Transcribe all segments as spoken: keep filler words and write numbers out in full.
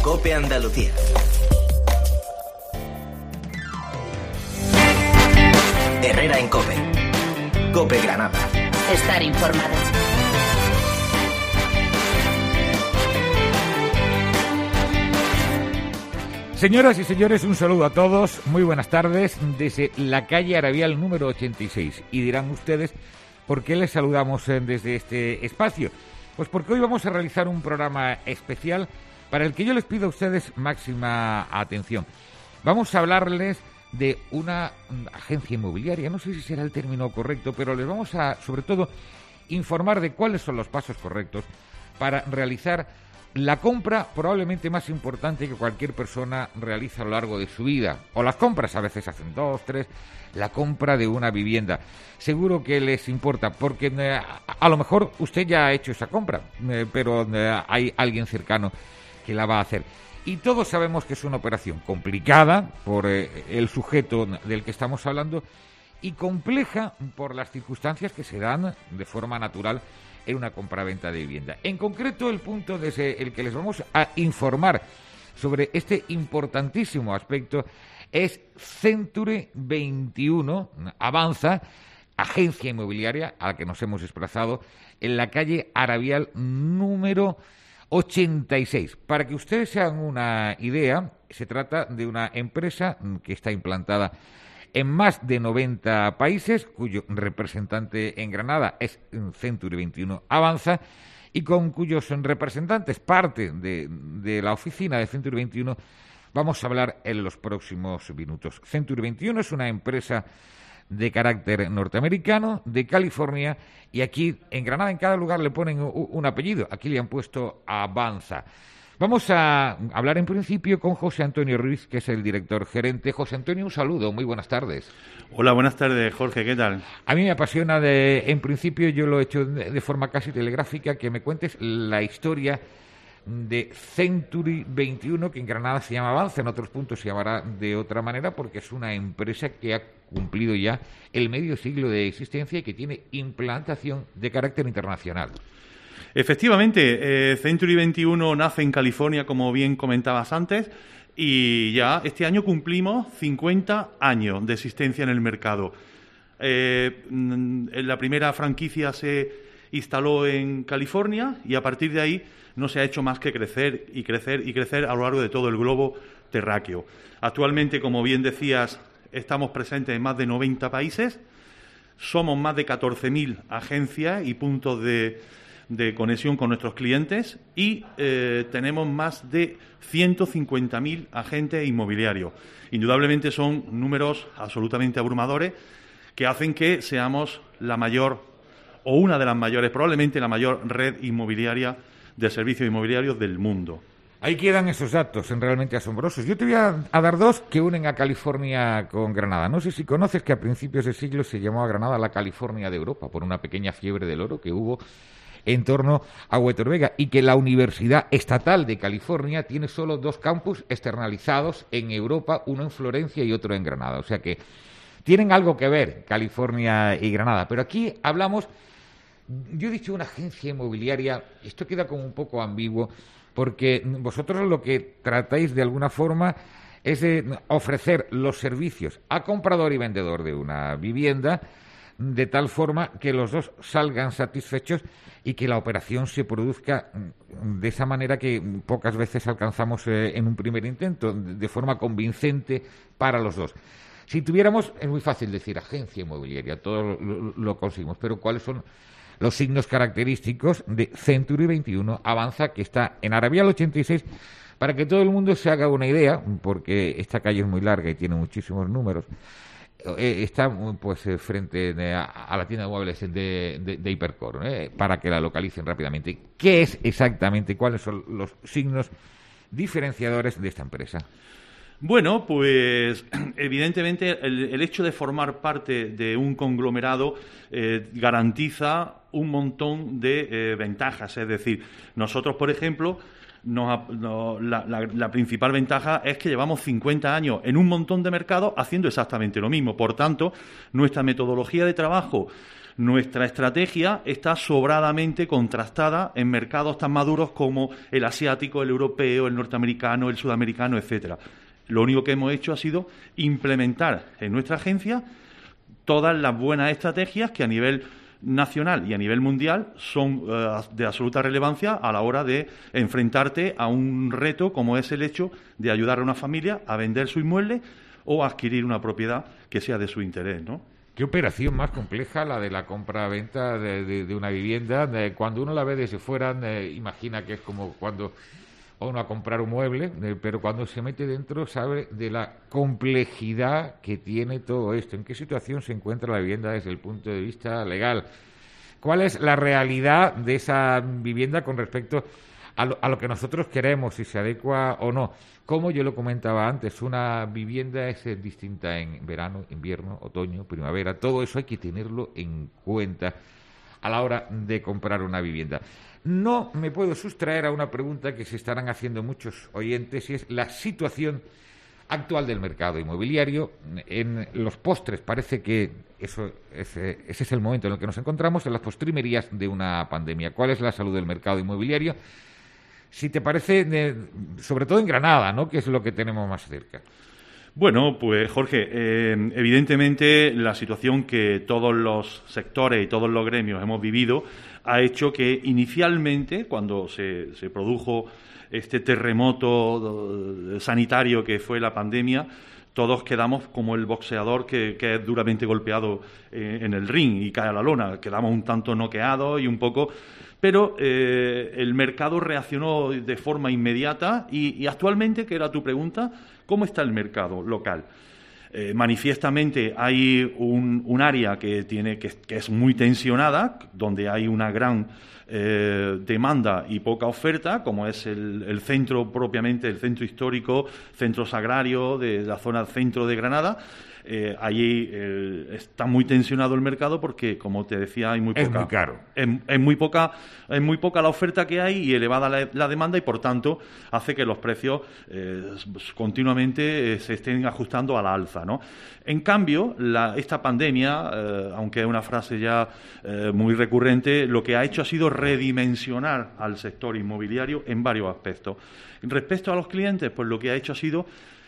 COPE Andalucía. Herrera en COPE. COPE Granada. Estar informado. Señoras y señores, un saludo a todos, muy buenas tardes desde la calle Arabial número ochenta y seis. Y dirán ustedes, ¿por qué les saludamos desde este espacio? Pues porque hoy vamos a realizar un programa especial para el que yo les pido a ustedes máxima atención. Vamos a hablarles de una agencia inmobiliaria, no sé si será el término correcto, pero les vamos a, sobre todo, informar de cuáles son los pasos correctos para realizar la compra probablemente más importante que cualquier persona realiza a lo largo de su vida. O las compras, a veces hacen dos, tres, la compra de una vivienda. Seguro que les importa, porque eh, a lo mejor usted ya ha hecho esa compra, eh, pero eh, hay alguien cercano que la va a hacer. Y todos sabemos que es una operación complicada por eh, el sujeto del que estamos hablando y compleja por las circunstancias que se dan de forma natural en una compraventa de vivienda. En concreto, el punto desde el que les vamos a informar sobre este importantísimo aspecto es Century veintiuno, Avanza, agencia inmobiliaria a la que nos hemos desplazado en la calle Arabial número ochenta y seis. Para que ustedes se hagan una idea, se trata de una empresa que está implantada en más de noventa países, cuyo representante en Granada es Century veintiuno Avanza, y con cuyos representantes, parte de, de la oficina de Century veintiuno, vamos a hablar en los próximos minutos. Century veintiuno es una empresa de carácter norteamericano, de California, y aquí en Granada en cada lugar le ponen un, un apellido. Aquí le han puesto Avanza. Vamos a hablar en principio con José Antonio Ruiz, que es el director gerente. José Antonio, un saludo, muy buenas tardes. Hola, buenas tardes, Jorge, ¿qué tal? A mí me apasiona, de, en principio yo lo he hecho de, de forma casi telegráfica, que me cuentes la historia de Century veintiuno, que en Granada se llama Avanza, en otros puntos se llamará de otra manera, porque es una empresa que ha cumplido ya el medio siglo de existencia y que tiene implantación de carácter internacional. Efectivamente, eh, Century veintiuno nace en California, como bien comentabas antes, y ya este año cumplimos cincuenta años de existencia en el mercado. Eh, la primera franquicia se instaló en California y a partir de ahí no se ha hecho más que crecer y crecer y crecer a lo largo de todo el globo terráqueo. Actualmente, como bien decías, estamos presentes en más de noventa países, somos más de catorce mil agencias y puntos de de conexión con nuestros clientes y eh, tenemos más de ciento cincuenta mil agentes inmobiliarios. Indudablemente son números absolutamente abrumadores que hacen que seamos la mayor o una de las mayores, probablemente la mayor red inmobiliaria de servicios inmobiliarios del mundo. Ahí quedan esos datos realmente asombrosos. Yo te voy a, a dar dos que unen a California con Granada. No sé si conoces que a principios de siglo se llamó a Granada la California de Europa por una pequeña fiebre del oro que hubo en torno a Huetor Vega, y que la Universidad Estatal de California tiene solo dos campus externalizados en Europa, uno en Florencia y otro en Granada. O sea que tienen algo que ver California y Granada. Pero aquí hablamos, yo he dicho una agencia inmobiliaria, esto queda como un poco ambiguo, porque vosotros lo que tratáis de alguna forma es de ofrecer los servicios a comprador y vendedor de una vivienda de tal forma que los dos salgan satisfechos y que la operación se produzca de esa manera que pocas veces alcanzamos eh, en un primer intento, de forma convincente para los dos. Si tuviéramos, es muy fácil decir agencia inmobiliaria, todo lo, lo conseguimos, pero ¿cuáles son los signos característicos de Century veintiuno Avanza, que está en Arabial ochenta y seis, para que todo el mundo se haga una idea, porque esta calle es muy larga y tiene muchísimos números? Está pues frente a la tienda de muebles de, de, de Hipercor, ¿eh? Para que la localicen rápidamente. ¿Qué es exactamente? ¿Cuáles son los signos diferenciadores de esta empresa? Bueno, pues evidentemente el, el hecho de formar parte de un conglomerado eh, garantiza un montón de eh, ventajas. Es decir, nosotros, por ejemplo, Nos, no, la, la, la principal ventaja es que llevamos cincuenta años en un montón de mercados haciendo exactamente lo mismo. Por tanto, nuestra metodología de trabajo, nuestra estrategia está sobradamente contrastada en mercados tan maduros como el asiático, el europeo, el norteamericano, el sudamericano, etcétera. Lo único que hemos hecho ha sido implementar en nuestra agencia todas las buenas estrategias que a nivel nacional y a nivel mundial son uh, de absoluta relevancia a la hora de enfrentarte a un reto como es el hecho de ayudar a una familia a vender su inmueble o a adquirir una propiedad que sea de su interés, ¿no? ¿Qué operación más compleja la de la compra-venta de, de, de una vivienda? De, cuando uno la ve desde fuera, de, imagina que es como cuando va uno a comprar un mueble, de, pero cuando se mete dentro sabe de la complejidad que tiene todo esto. ¿En qué situación se encuentra la vivienda desde el punto de vista legal? ¿Cuál es la realidad de esa vivienda con respecto a lo, a lo que nosotros queremos, si se adecua o no? Como yo lo comentaba antes, una vivienda es distinta en verano, invierno, otoño, primavera. Todo eso hay que tenerlo en cuenta a la hora de comprar una vivienda. No me puedo sustraer a una pregunta que se estarán haciendo muchos oyentes y es la situación actual del mercado inmobiliario. En los postres parece que eso ese, ese es el momento en el que nos encontramos, en las postrimerías de una pandemia. ¿Cuál es la salud del mercado inmobiliario? Si te parece, eh, sobre todo en Granada, ¿no?, que es lo que tenemos más cerca. Bueno, pues Jorge, eh, evidentemente la situación que todos los sectores y todos los gremios hemos vivido ha hecho que inicialmente, cuando se, se produjo este terremoto sanitario que fue la pandemia, todos quedamos como el boxeador que, que es duramente golpeado eh, en el ring y cae a la lona. Quedamos un tanto noqueados y un poco... Pero eh, el mercado reaccionó de forma inmediata y, y actualmente, que era tu pregunta, ¿cómo está el mercado local? Eh, manifiestamente hay un, un área que, tiene, que, que es muy tensionada, donde hay una gran eh, demanda y poca oferta, como es el, el centro propiamente, el centro histórico, centro sagrario de la zona centro de Granada. Eh, allí eh, está muy tensionado el mercado porque, como te decía, hay muy poca, es muy caro. Es, es muy poca, es muy poca la oferta que hay y elevada la, la demanda, y por tanto hace que los precios eh, continuamente eh, se estén ajustando a la alza, ¿no? En cambio, la, esta pandemia, eh, aunque es una frase ya eh, muy recurrente, lo que ha hecho ha sido redimensionar al sector inmobiliario en varios aspectos. Respecto a los clientes, pues lo que ha hecho ha sido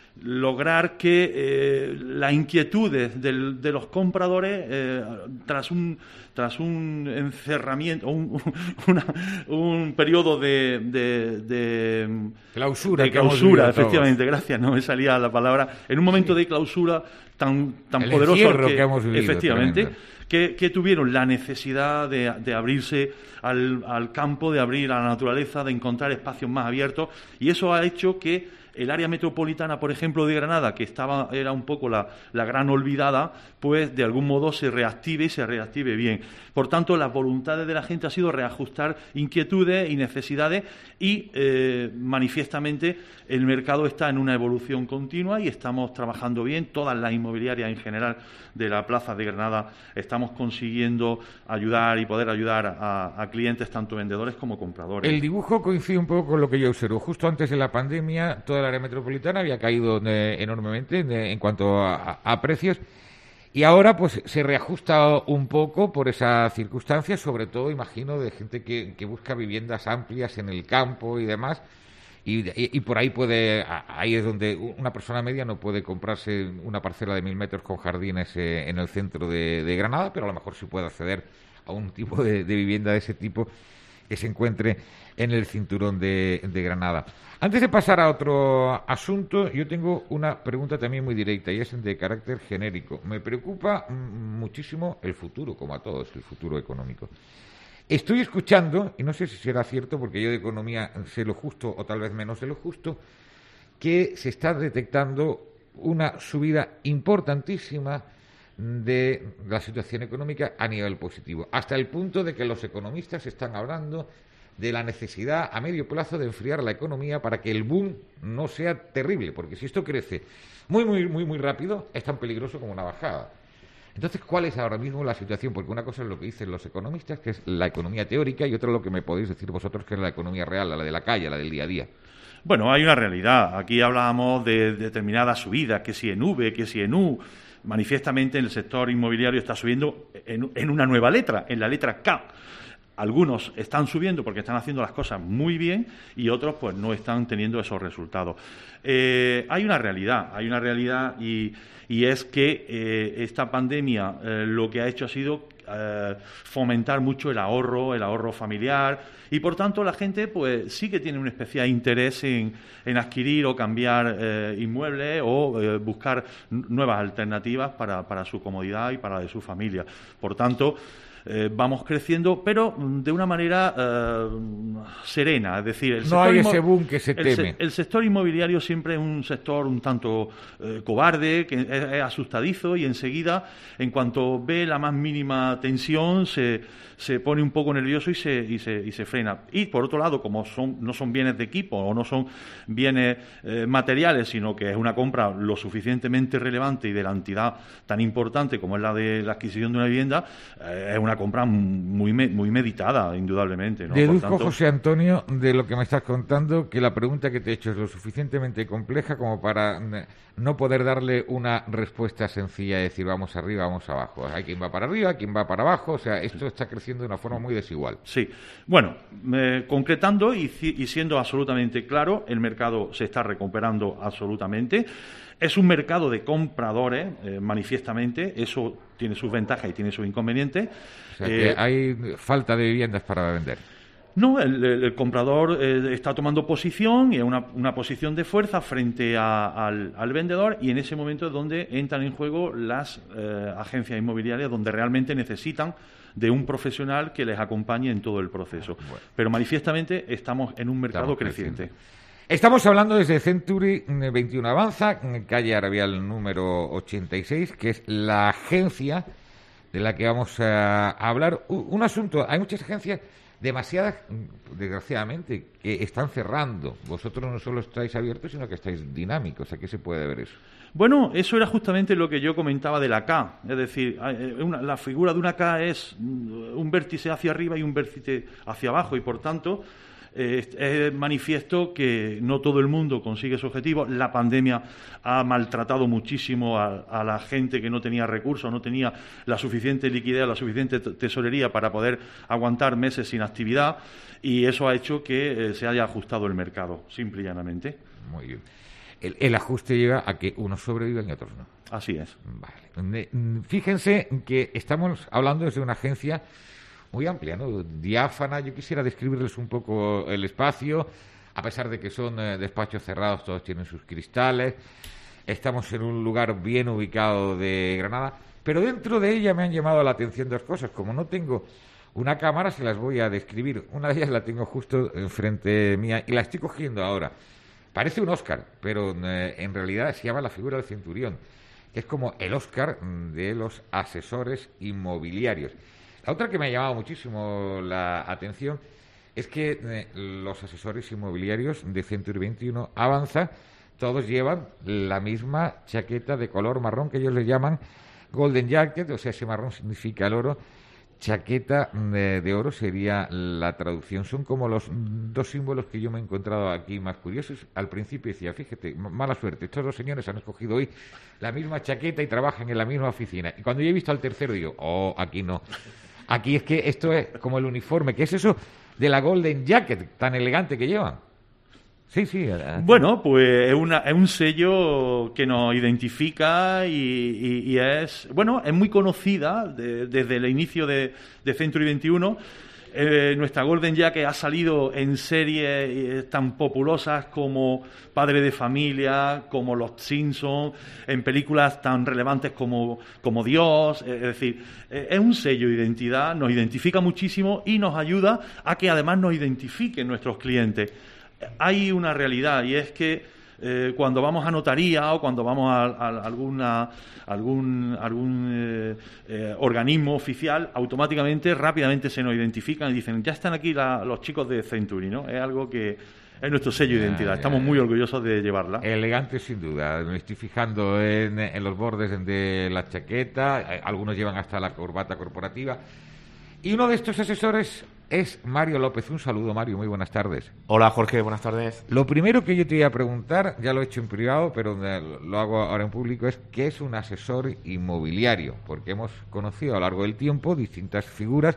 lograr que eh, las inquietudes del, de los compradores eh, tras un tras un encerramiento un, una, un periodo de, de, de clausura, de clausura efectivamente, gracias, no me salía la palabra, en un momento sí. de clausura tan tan El poderoso que, que hemos vivido, efectivamente que, que tuvieron la necesidad de, de abrirse al, al campo, de abrir a la naturaleza, de encontrar espacios más abiertos, y eso ha hecho que el área metropolitana, por ejemplo, de Granada, que estaba era un poco la, la gran olvidada, pues de algún modo se reactive y se reactive bien. Por tanto, las voluntades de la gente ha sido reajustar inquietudes y necesidades y eh, manifiestamente el mercado está en una evolución continua y estamos trabajando bien. Todas las inmobiliarias en general de la plaza de Granada estamos consiguiendo ayudar y poder ayudar a, a clientes, tanto vendedores como compradores. El dibujo coincide un poco con lo que yo observo. Justo antes de la pandemia, toda la área metropolitana había caído eh, enormemente eh, en cuanto a, a precios, y ahora pues se reajusta un poco por esa circunstancia, sobre todo imagino de gente que, que busca viviendas amplias en el campo y demás, y, y, y por ahí puede ahí es donde una persona media no puede comprarse una parcela de mil metros con jardines eh, en el centro de, de Granada, pero a lo mejor sí puede acceder a un tipo de, de vivienda de ese tipo que se encuentre en el cinturón de, de Granada. Antes de pasar a otro asunto, yo tengo una pregunta también muy directa y es de carácter genérico. Me preocupa muchísimo el futuro, como a todos, el futuro económico. Estoy escuchando, y no sé si será cierto, porque yo de economía sé lo justo o tal vez menos de lo justo, que se está detectando una subida importantísima de la situación económica a nivel positivo, hasta el punto de que los economistas están hablando de la necesidad a medio plazo de enfriar la economía para que el boom no sea terrible, porque si esto crece muy, muy, muy, muy rápido, es tan peligroso como una bajada. Entonces, ¿cuál es ahora mismo la situación? Porque una cosa es lo que dicen los economistas, que es la economía teórica, y otra lo que me podéis decir vosotros, que es la economía real, la de la calle, la del día a día. Bueno, hay una realidad. Aquí hablábamos de determinadas subidas, que si en V, que si en U. Manifiestamente en el sector inmobiliario está subiendo en, en una nueva letra, en la letra K. Algunos están subiendo porque están haciendo las cosas muy bien y otros pues no están teniendo esos resultados. Eh, hay una realidad, hay una realidad y, y es que eh, esta pandemia eh, lo que ha hecho ha sido eh, fomentar mucho el ahorro, el ahorro familiar y por tanto la gente pues sí que tiene un especial interés en, en adquirir o cambiar eh, inmuebles o eh, buscar nuevas alternativas para, para su comodidad y para la de su familia. Por tanto, Eh, vamos creciendo, pero de una manera eh, serena. Es decir, el no hay ese boom que se teme. El, se, el sector inmobiliario siempre es un sector un tanto eh, cobarde, que es, es asustadizo y enseguida, en cuanto ve la más mínima tensión, se, se pone un poco nervioso y se, y, se, y se frena. Y por otro lado, como son, no son bienes de equipo o no son bienes eh, materiales, sino que es una compra lo suficientemente relevante y de la entidad tan importante como es la de la adquisición de una vivienda, eh, es una compra muy muy meditada, indudablemente, ¿no? Deduzco, tanto... José Antonio, de lo que me estás contando, que la pregunta que te he hecho es lo suficientemente compleja como para no poder darle una respuesta sencilla, de decir vamos arriba, vamos abajo. Hay quien va para arriba, quien va para abajo, o sea, esto está creciendo de una forma muy desigual. Sí, bueno, eh, concretando y, y siendo absolutamente claro, el mercado se está recuperando absolutamente. Es un mercado de compradores, eh, manifiestamente, eso tiene sus ventajas y tiene sus inconvenientes. O sea, que eh, hay falta de viviendas para vender. No, el, el, el comprador eh, está tomando posición y es una, una posición de fuerza frente a, al, al vendedor y en ese momento es donde entran en juego las eh, agencias inmobiliarias donde realmente necesitan de un profesional que les acompañe en todo el proceso. Bueno. Pero manifiestamente estamos en un mercado estamos creciente. Creciendo. Estamos hablando desde Century veintiuno Avanza, calle Arabial número ochenta y seis, que es la agencia de la que vamos a hablar. Un asunto, hay muchas agencias, demasiadas, desgraciadamente, que están cerrando. Vosotros no solo estáis abiertos, sino que estáis dinámicos. ¿A qué se puede ver eso? Bueno, eso era justamente lo que yo comentaba de la K. Es decir, una, la figura de una K es un vértice hacia arriba y un vértice hacia abajo y, por tanto, Eh, es manifiesto que no todo el mundo consigue su objetivo. La pandemia ha maltratado muchísimo a, a la gente que no tenía recursos, no tenía la suficiente liquidez, la suficiente tesorería para poder aguantar meses sin actividad y eso ha hecho que eh, se haya ajustado el mercado, simple y llanamente. Muy bien. El, el ajuste lleva a que unos sobreviven y otros no. Así es. Vale. Fíjense que estamos hablando desde una agencia muy amplia, ¿no? Diáfana. Yo quisiera describirles un poco el espacio, a pesar de que son eh, despachos cerrados, todos tienen sus cristales. Estamos en un lugar bien ubicado de Granada, pero dentro de ella me han llamado la atención dos cosas. Como no tengo una cámara, se las voy a describir. Una de ellas la tengo justo enfrente mía y la estoy cogiendo ahora. Parece un Oscar, pero eh, en realidad se llama la figura del centurión, que es como el Oscar de los asesores inmobiliarios. La otra que me ha llamado muchísimo la atención es que eh, los asesores inmobiliarios de Century veintiuno Avanza, todos llevan la misma chaqueta de color marrón que ellos le llaman Golden Jacket, o sea, ese marrón significa el oro. Chaqueta de, de oro sería la traducción. Son como los dos símbolos que yo me he encontrado aquí más curiosos. Al principio decía, fíjate, mala suerte, estos dos señores han escogido hoy la misma chaqueta y trabajan en la misma oficina. Y cuando yo he visto al tercero digo, oh, aquí no. Aquí es que esto es como el uniforme. ¿Qué es eso de la Golden Jacket tan elegante que llevan? Sí, sí. Bueno, pues es, una, es un sello que nos identifica y, y, y es, bueno, es muy conocida de, desde el inicio de, de Century veintiuno. Eh, nuestra Golden Jacket ha salido en series eh, tan populosas como Padre de Familia, como Los Simpsons, en películas tan relevantes como, como Dios. Eh, es decir, eh, es un sello de identidad, nos identifica muchísimo y nos ayuda a que además nos identifiquen nuestros clientes. Hay una realidad y es que Eh, cuando vamos a notaría o cuando vamos a, a alguna, algún, algún eh, eh, organismo oficial, automáticamente, rápidamente se nos identifican y dicen, ya están aquí la, los chicos de Century, ¿no? Es algo que es nuestro sello de identidad. Estamos muy orgullosos de llevarla. Elegante sin duda. Me estoy fijando en, en los bordes de la chaqueta. Algunos llevan hasta la corbata corporativa. Y uno de estos asesores es Mario López. Un saludo, Mario. Muy buenas tardes. Hola, Jorge. Buenas tardes. Lo primero que yo te iba a preguntar, ya lo he hecho en privado, pero lo hago ahora en público, es ¿qué es un asesor inmobiliario? Porque hemos conocido a lo largo del tiempo distintas figuras,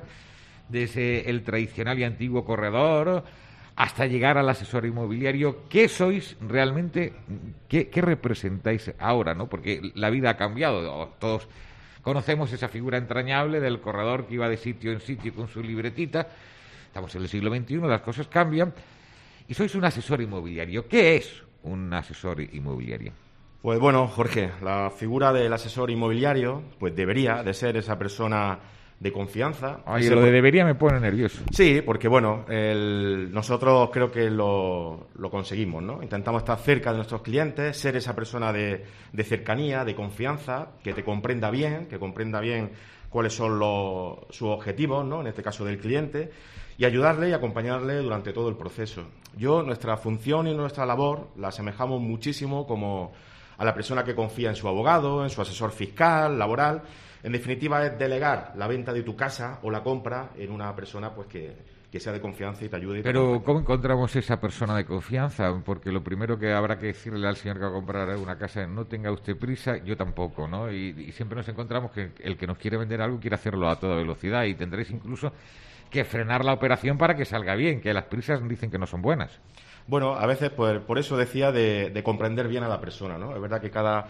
desde el tradicional y antiguo corredor hasta llegar al asesor inmobiliario. ¿Qué sois realmente? ¿Qué, qué representáis ahora, no? Porque la vida ha cambiado. Todos conocemos esa figura entrañable del corredor que iba de sitio en sitio con su libretita. Estamos en el siglo veintiuno, las cosas cambian. Y sois un asesor inmobiliario. ¿Qué es un asesor inmobiliario? Pues bueno, Jorge, la figura del asesor inmobiliario pues debería de ser esa persona de confianza. Ay, lo de debería me pone nervioso. Sí, porque bueno, el, nosotros creo que lo, lo conseguimos, ¿no? Intentamos estar cerca de nuestros clientes, ser esa persona de, de cercanía, de confianza, que te comprenda bien, que comprenda bien cuáles son los, sus objetivos, ¿no? En este caso del cliente, y ayudarle y acompañarle durante todo el proceso. Yo, nuestra función y nuestra labor la asemejamos muchísimo como a la persona que confía en su abogado, en su asesor fiscal, laboral. En definitiva, es delegar la venta de tu casa o la compra en una persona pues que, que sea de confianza y te ayude. Y te Pero, acompañe. ¿cómo encontramos esa persona de confianza? Porque lo primero que habrá que decirle al señor que va a comprar una casa es no tenga usted prisa, yo tampoco, ¿no? Y, y siempre nos encontramos que el que nos quiere vender algo quiere hacerlo a toda velocidad y tendréis incluso que frenar la operación para que salga bien, que las prisas dicen que no son buenas. Bueno, a veces, pues por eso decía de, de comprender bien a la persona, ¿no? Es verdad que cada...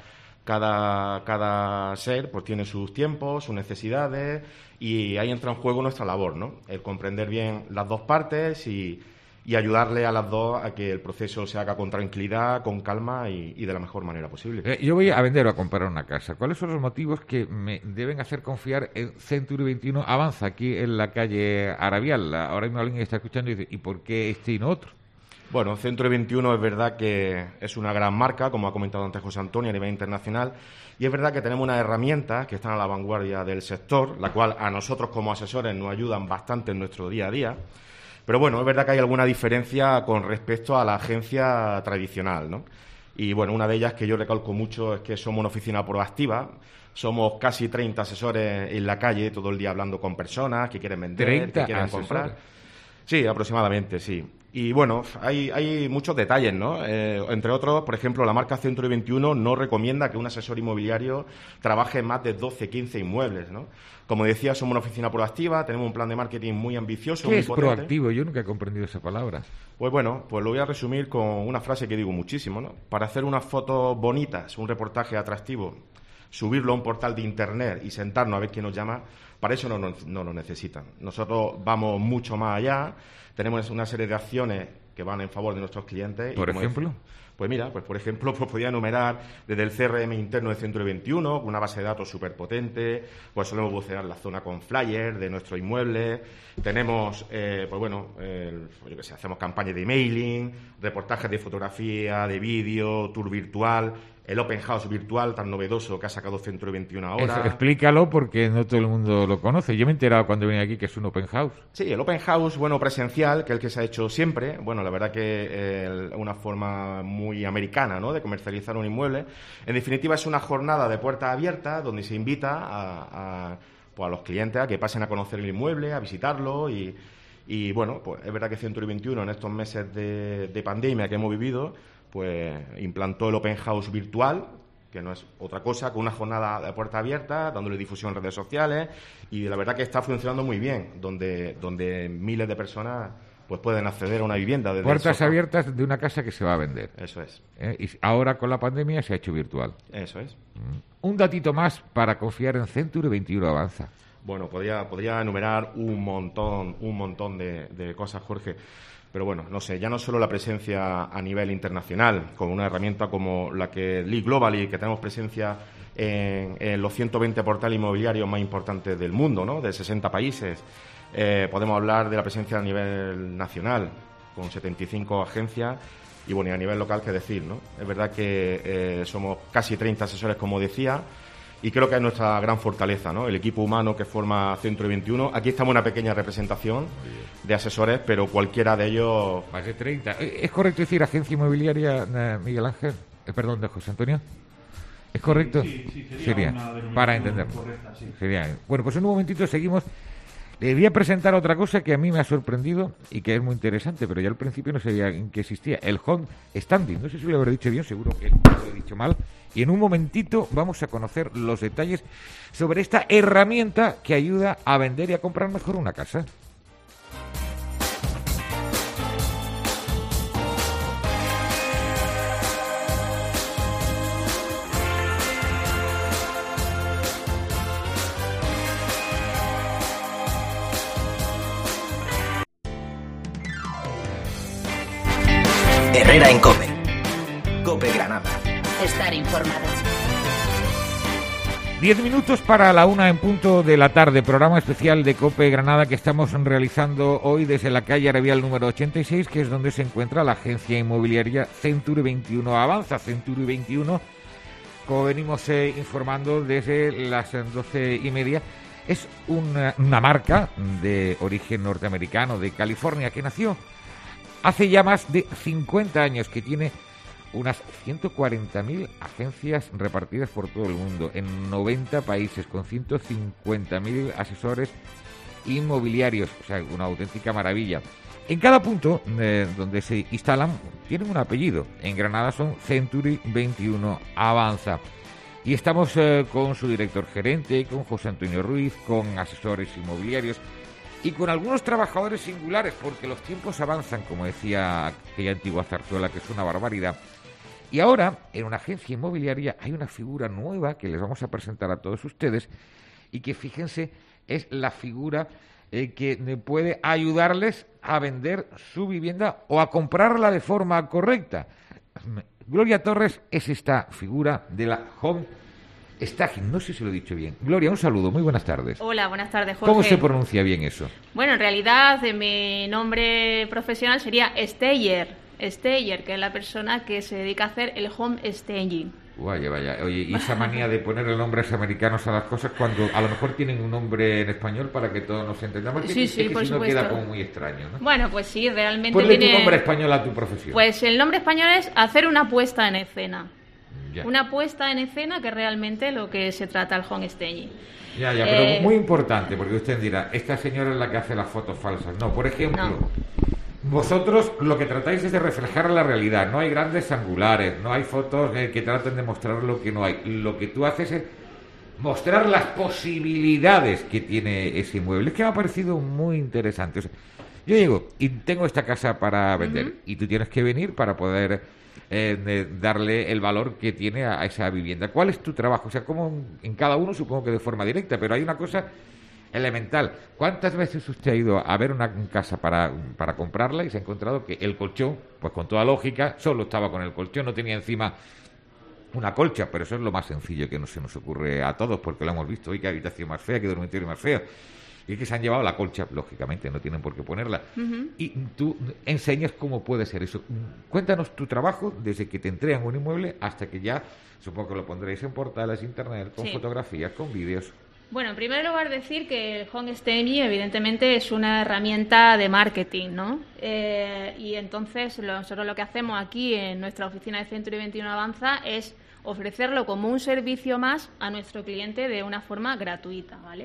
Cada, cada ser pues tiene sus tiempos, sus necesidades y ahí entra en juego nuestra labor, ¿no? El comprender bien las dos partes y, y ayudarle a las dos a que el proceso se haga con tranquilidad, con calma y, y de la mejor manera posible. Eh, yo voy a vender o a comprar una casa. ¿Cuáles son los motivos que me deben hacer confiar en Century veintiuno Avanza aquí en la calle Arabial? Ahora mismo alguien está escuchando y dice, ¿y por qué este y no otro? Bueno, Century veintiuno es verdad que es una gran marca, como ha comentado antes José Antonio, a nivel internacional, y es verdad que tenemos unas herramientas que están a la vanguardia del sector, la cual a nosotros como asesores nos ayudan bastante en nuestro día a día, pero bueno, es verdad que hay alguna diferencia con respecto a la agencia tradicional, ¿no? Y bueno, una de ellas que yo recalco mucho es que somos una oficina proactiva, somos casi treinta asesores en la calle, todo el día hablando con personas que quieren vender, que quieren asesores. comprar. Sí, aproximadamente, sí. Y bueno, hay, hay muchos detalles, ¿no? Eh, entre otros, por ejemplo, la marca Century veintiuno no recomienda que un asesor inmobiliario trabaje en más de doce, quince inmuebles, ¿no? Como decía, somos una oficina proactiva, tenemos un plan de marketing muy ambicioso, ¿Qué muy es potente. proactivo? Yo nunca he comprendido esa palabra. Pues bueno, pues lo voy a resumir con una frase que digo muchísimo, ¿no? Para hacer unas fotos bonitas, un reportaje atractivo, subirlo a un portal de internet y sentarnos a ver quién nos llama, para eso no, no, no lo necesitan. Nosotros vamos mucho más allá, tenemos una serie de acciones que van en favor de nuestros clientes. ¿Por y como ejemplo? Decía, pues mira, pues por ejemplo, pues podía enumerar desde el C R M interno de Century veintiuno, con una base de datos súper potente, pues solemos bucear la zona con flyers de nuestros inmuebles, tenemos, eh, pues bueno, el, yo qué sé, hacemos campañas de emailing, reportajes de fotografía, de vídeo, tour virtual, el Open House virtual tan novedoso que ha sacado Century veintiuno ahora. Eso, explícalo porque no todo el mundo lo conoce. Yo me he enterado cuando vine aquí que es un Open House. Sí, el Open House, bueno, presencial, que es el que se ha hecho siempre. Bueno, la verdad que es una forma muy americana, ¿no?, de comercializar un inmueble. En definitiva, es una jornada de puertas abiertas donde se invita a, a, pues a los clientes a que pasen a conocer el inmueble, a visitarlo y, y bueno, pues es verdad que Century veintiuno en estos meses de, de pandemia que hemos vivido, pues implantó el Open House virtual, que no es otra cosa que una jornada de puerta abierta, dándole difusión en redes sociales, y la verdad que está funcionando muy bien, donde, donde miles de personas pues pueden acceder a una vivienda. Desde Puertas abiertas de una casa que se va a vender. Eso es. ¿Eh? Y ahora con la pandemia se ha hecho virtual. Eso es. Mm. Un datito más para confiar en Century veintiuno Avanza. Bueno, podría, podría enumerar un montón, un montón de, de cosas, Jorge. Pero bueno, no sé, ya no solo la presencia a nivel internacional, con una herramienta como la que Lead Globally, que tenemos presencia en, en los ciento veinte portales inmobiliarios más importantes del mundo, ¿no?, de sesenta países. Eh, podemos hablar de la presencia a nivel nacional, con setenta y cinco agencias, y bueno, y a nivel local, qué decir, ¿no? Es verdad que eh, somos casi treinta asesores, como decía, y creo que es nuestra gran fortaleza, ¿no? El equipo humano que forma Century veintiuno. Aquí estamos una pequeña representación de asesores, pero cualquiera de ellos... Más de treinta. ¿Es correcto decir agencia inmobiliaria, eh, Miguel Ángel? Eh, perdón, de José Antonio. ¿Es correcto? Sí, sí, sería, sería una para entender. Correcta, sí. Sería. Bueno, pues en un momentito seguimos. Le voy a presentar otra cosa que a mí me ha sorprendido y que es muy interesante, pero yo al principio no sabía en qué existía. El home standing. No sé si lo habré dicho bien, seguro que lo he dicho mal. Y en un momentito vamos a conocer los detalles sobre esta herramienta que ayuda a vender y a comprar mejor una casa. Herrera en COPE. COPE Granada. Estar informado. Diez minutos para la una en punto de la tarde, programa especial de COPE Granada que estamos realizando hoy desde la calle Arabial número ochenta y seis, que es donde se encuentra la agencia inmobiliaria Century veintiuno Avanza. Century veintiuno, como venimos eh, informando desde las doce y media, es una, una marca de origen norteamericano, de California, que nació hace ya más de cincuenta años, que tiene unas ciento cuarenta mil agencias repartidas por todo el mundo, en noventa países, con ciento cincuenta mil asesores inmobiliarios. O sea, una auténtica maravilla. En cada punto eh, donde se instalan tienen un apellido. En Granada son Century veintiuno Avanza. Y estamos eh, con su director gerente, con José Antonio Ruiz, con asesores inmobiliarios y con algunos trabajadores singulares, porque los tiempos avanzan, como decía aquella antigua zarzuela, que es una barbaridad. Y ahora, en una agencia inmobiliaria, hay una figura nueva que les vamos a presentar a todos ustedes y que, fíjense, es la figura eh, que puede ayudarles a vender su vivienda o a comprarla de forma correcta. Gloria Torres es esta figura de la home staging. No sé si lo he dicho bien. Gloria, un saludo, muy buenas tardes. Hola, buenas tardes, Jorge. ¿Cómo se pronuncia bien eso? Bueno, en realidad eh, mi nombre profesional sería stayer. Stayer, que es la persona que se dedica a hacer el home staging. Vaya, vaya. Oye, y esa manía de ponerle nombres americanos a las cosas cuando a lo mejor tienen un nombre en español para que todos nos entendamos. Sí, es sí, que por si no supuesto. queda como muy extraño, ¿no? Bueno, pues sí, realmente Ponle tiene... tu nombre español a tu profesión. Pues el nombre español es hacer una puesta en escena. Ya. Una puesta en escena que realmente lo que se trata el home staging. Ya, ya, pero Eh, muy importante, porque usted dirá, esta señora es la que hace las fotos falsas. No, por ejemplo, No. vosotros lo que tratáis es de reflejar la realidad. No hay grandes angulares, no hay fotos eh, que traten de mostrar lo que no hay. Lo que tú haces es mostrar las posibilidades que tiene ese inmueble. Es que me ha parecido muy interesante. O sea, yo digo, y tengo esta casa para vender, Ujú. y tú tienes que venir para poder eh, de darle el valor que tiene a, a esa vivienda. ¿Cuál es tu trabajo? O sea, como en cada uno supongo que de forma directa, pero hay una cosa elemental. ¿Cuántas veces usted ha ido a ver una casa para, para comprarla y se ha encontrado que el colchón, pues con toda lógica, solo estaba con el colchón, no tenía encima una colcha? Pero eso es lo más sencillo que no se nos ocurre a todos, porque lo hemos visto. Hoy qué habitación más fea, qué dormitorio más feo. Y es que se han llevado la colcha, lógicamente, no tienen por qué ponerla. Ujú. Y tú enseñas cómo puede ser eso. Cuéntanos tu trabajo desde que te entregan un inmueble hasta que ya, supongo que lo pondréis en portales, internet, con Sí. fotografías, con vídeos. Bueno, en primer lugar decir que el home staging evidentemente es una herramienta de marketing, ¿no? Eh, y entonces lo- nosotros lo que hacemos aquí en nuestra oficina de Century veintiuno Avanza es ofrecerlo como un servicio más a nuestro cliente de una forma gratuita, ¿vale?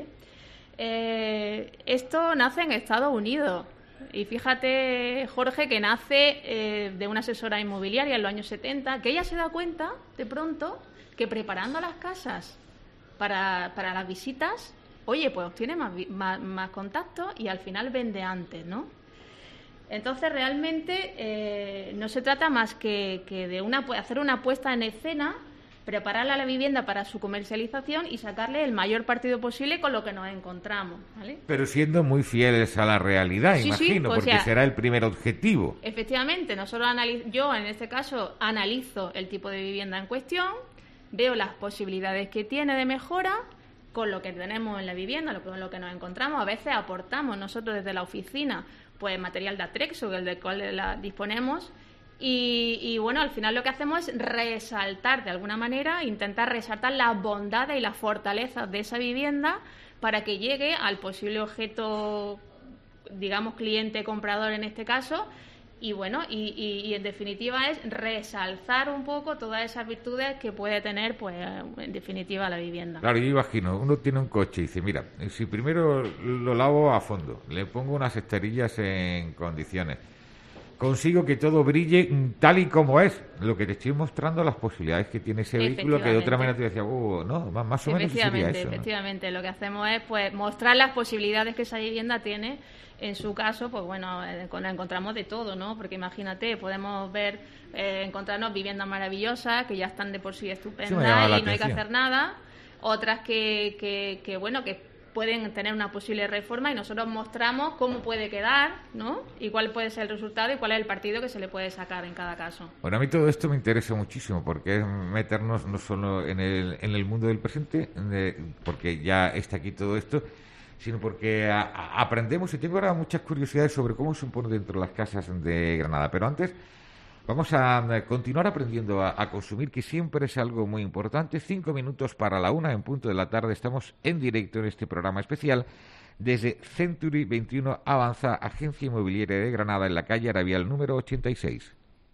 Eh, esto nace en Estados Unidos y fíjate, Jorge, que nace eh, de una asesora inmobiliaria en los años setenta, que ella se da cuenta de pronto que preparando las casas para, para las visitas, oye, pues obtiene más, vi- más, más contactos y al final vende antes, ¿no? Entonces, realmente eh, no se trata más que, que de una, pu- hacer una puesta en escena, prepararla a la vivienda para su comercialización y sacarle el mayor partido posible con lo que nos encontramos, ¿vale? Pero siendo muy fieles a la realidad, Sí, sí, imagino, o porque sea- será el primer objetivo. Efectivamente, nosotros anali- yo en este caso analizo el tipo de vivienda en cuestión, veo las posibilidades que tiene de mejora con lo que tenemos en la vivienda, lo que, con lo que nos encontramos. A veces aportamos nosotros desde la oficina pues material de Atrexo, el del cual la disponemos, Y, y bueno, al final lo que hacemos es resaltar de alguna manera, intentar resaltar las bondades y las fortalezas de esa vivienda para que llegue al posible objeto, digamos, cliente comprador en este caso. Y bueno, y, y, y en definitiva es resalzar un poco todas esas virtudes que puede tener, pues, en definitiva, la vivienda. Claro, yo imagino, uno tiene un coche y dice, mira, si primero lo lavo a fondo, le pongo unas esterillas en condiciones, consigo que todo brille tal y como es, lo que te estoy mostrando, las posibilidades que tiene ese vehículo, que de otra manera te decía, oh, no, más o menos sería eso, ¿no? Efectivamente, lo que hacemos es, pues, mostrar las posibilidades que esa vivienda tiene. En su caso, pues bueno, eh, encontramos de todo, ¿no? Porque imagínate, podemos ver, eh, encontrarnos viviendas maravillosas que ya están de por sí estupendas y no hay que hacer nada. Otras que, que, que, bueno, que pueden tener una posible reforma y nosotros mostramos cómo puede quedar, ¿no? Y cuál puede ser el resultado y cuál es el partido que se le puede sacar en cada caso. Bueno, a mí todo esto me interesa muchísimo porque es meternos no solo en el, en el mundo del presente, de, porque ya está aquí todo esto, sino porque a, a, aprendemos, y tengo ahora muchas curiosidades sobre cómo se pone dentro de las casas de Granada. Pero antes vamos a continuar aprendiendo a, a consumir, que siempre es algo muy importante. Cinco minutos para la una en punto de la tarde. Estamos en directo en este programa especial desde Century veintiuno Avanza, agencia inmobiliaria de Granada, en la calle Arabial número ochenta y seis.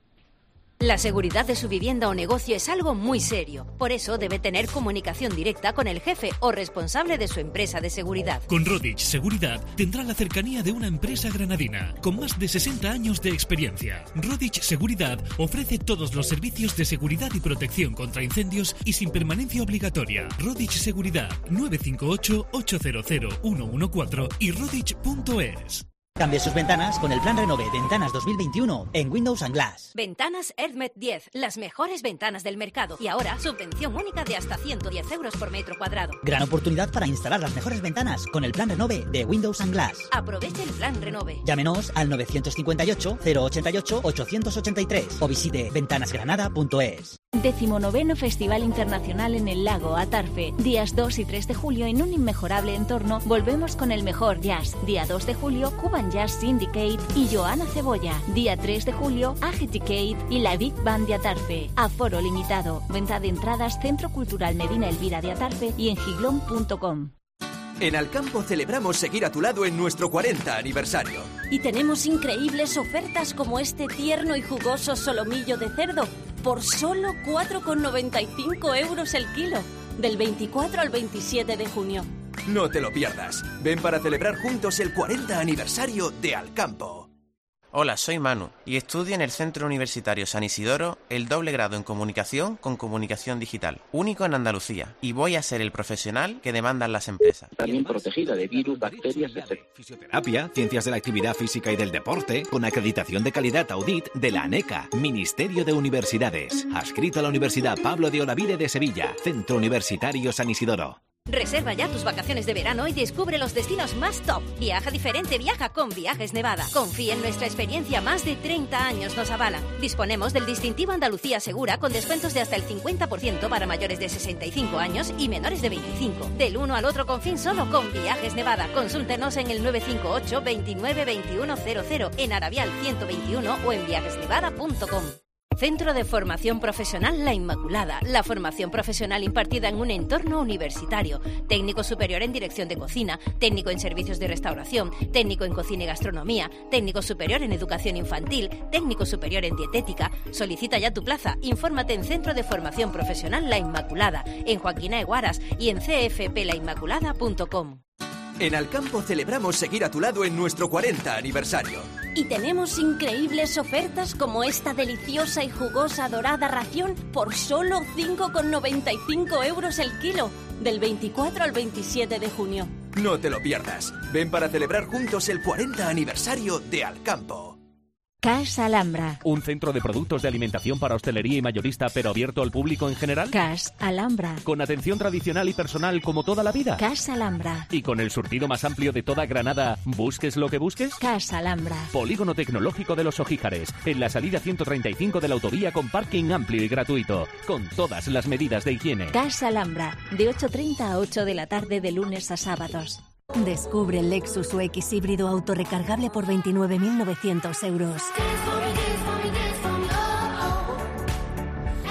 La seguridad de su vivienda o negocio es algo muy serio. Por eso debe tener comunicación directa con el jefe o responsable de su empresa de seguridad. Con Rodich Seguridad tendrá la cercanía de una empresa granadina con más de sesenta años de experiencia. Rodich Seguridad ofrece todos los servicios de seguridad y protección contra incendios y sin permanencia obligatoria. Rodich Seguridad, nueve cinco ocho, ocho cero cero, uno uno cuatro y rodich punto es. Cambie sus ventanas con el plan Renove Ventanas dos mil veintiuno en Windows and Glass. Ventanas Ermet diez, las mejores ventanas del mercado. Y ahora, subvención única de hasta ciento diez euros por metro cuadrado. Gran oportunidad para instalar las mejores ventanas con el plan Renove de Windows and Glass. Aproveche el plan Renove. Llámenos al nueve cinco ocho, cero ocho ocho, ocho ocho tres o visite ventanas granada punto es. Decimonoveno Festival Internacional en el Lago Atarfe. Días dos y tres de julio, en un inmejorable entorno, volvemos con el mejor jazz. Día dos de julio, Cuban Jazz Syndicate y Joana Cebolla. Día tres de julio, Ageticate y la Big Band de Atarfe. Aforo limitado. Venta de entradas Centro Cultural Medina Elvira de Atarfe y en giglón punto com. En Alcampo celebramos seguir a tu lado en nuestro cuarenta aniversario. Y tenemos increíbles ofertas como este tierno y jugoso solomillo de cerdo por solo cuatro con noventa y cinco euros el kilo, del veinticuatro al veintisiete de junio. No te lo pierdas. Ven para celebrar juntos el cuarenta aniversario de Alcampo. Hola, soy Manu y estudio en el Centro Universitario San Isidoro el doble grado en Comunicación con Comunicación Digital, único en Andalucía, y voy a ser el profesional que demandan las empresas. También protegida de virus, bacterias, etcétera. Fisioterapia, Ciencias de la Actividad Física y del Deporte, con acreditación de calidad audit de la ANECA, Ministerio de Universidades. Adscrito a la Universidad Pablo de Olavide de Sevilla, Centro Universitario San Isidoro. Reserva ya tus vacaciones de verano y descubre los destinos más top. Viaja diferente, viaja con Viajes Nevada. Confía en nuestra experiencia, más de treinta años nos avalan. Disponemos del distintivo Andalucía Segura con descuentos de hasta el cincuenta por ciento para mayores de sesenta y cinco años y menores de veinticinco. Del uno al otro confín solo con Viajes Nevada. Consúltenos en el nueve cinco ocho, veintinueve, veintiuno cero cero, en Arabial ciento veintiuno o en viajes nevada punto com. Centro de Formación Profesional La Inmaculada. La formación profesional impartida en un entorno universitario. Técnico superior en dirección de cocina, técnico en servicios de restauración, técnico en cocina y gastronomía, técnico superior en educación infantil, técnico superior en dietética. Solicita ya tu plaza. Infórmate en Centro de Formación Profesional La Inmaculada, en Joaquina Eguaras y en c f p la inmaculada punto com. En Alcampo celebramos seguir a tu lado en nuestro cuarenta aniversario. Y tenemos increíbles ofertas como esta deliciosa y jugosa dorada ración por solo cinco con noventa y cinco euros el kilo, del veinticuatro al veintisiete de junio. No te lo pierdas. Ven para celebrar juntos el cuarenta aniversario de Alcampo. Cash Alhambra. ¿Un centro de productos de alimentación para hostelería y mayorista, pero abierto al público en general? Cash Alhambra. ¿Con atención tradicional y personal como toda la vida? Cash Alhambra. ¿Y con el surtido más amplio de toda Granada, busques lo que busques? Cash Alhambra. Polígono Tecnológico de los Ojíjares, en la salida ciento treinta y cinco de la autovía, con parking amplio y gratuito, con todas las medidas de higiene. Cash Alhambra, de ocho treinta a ocho de la tarde de lunes a sábados. Descubre el Lexus U X híbrido autorrecargable por veintinueve mil novecientos euros.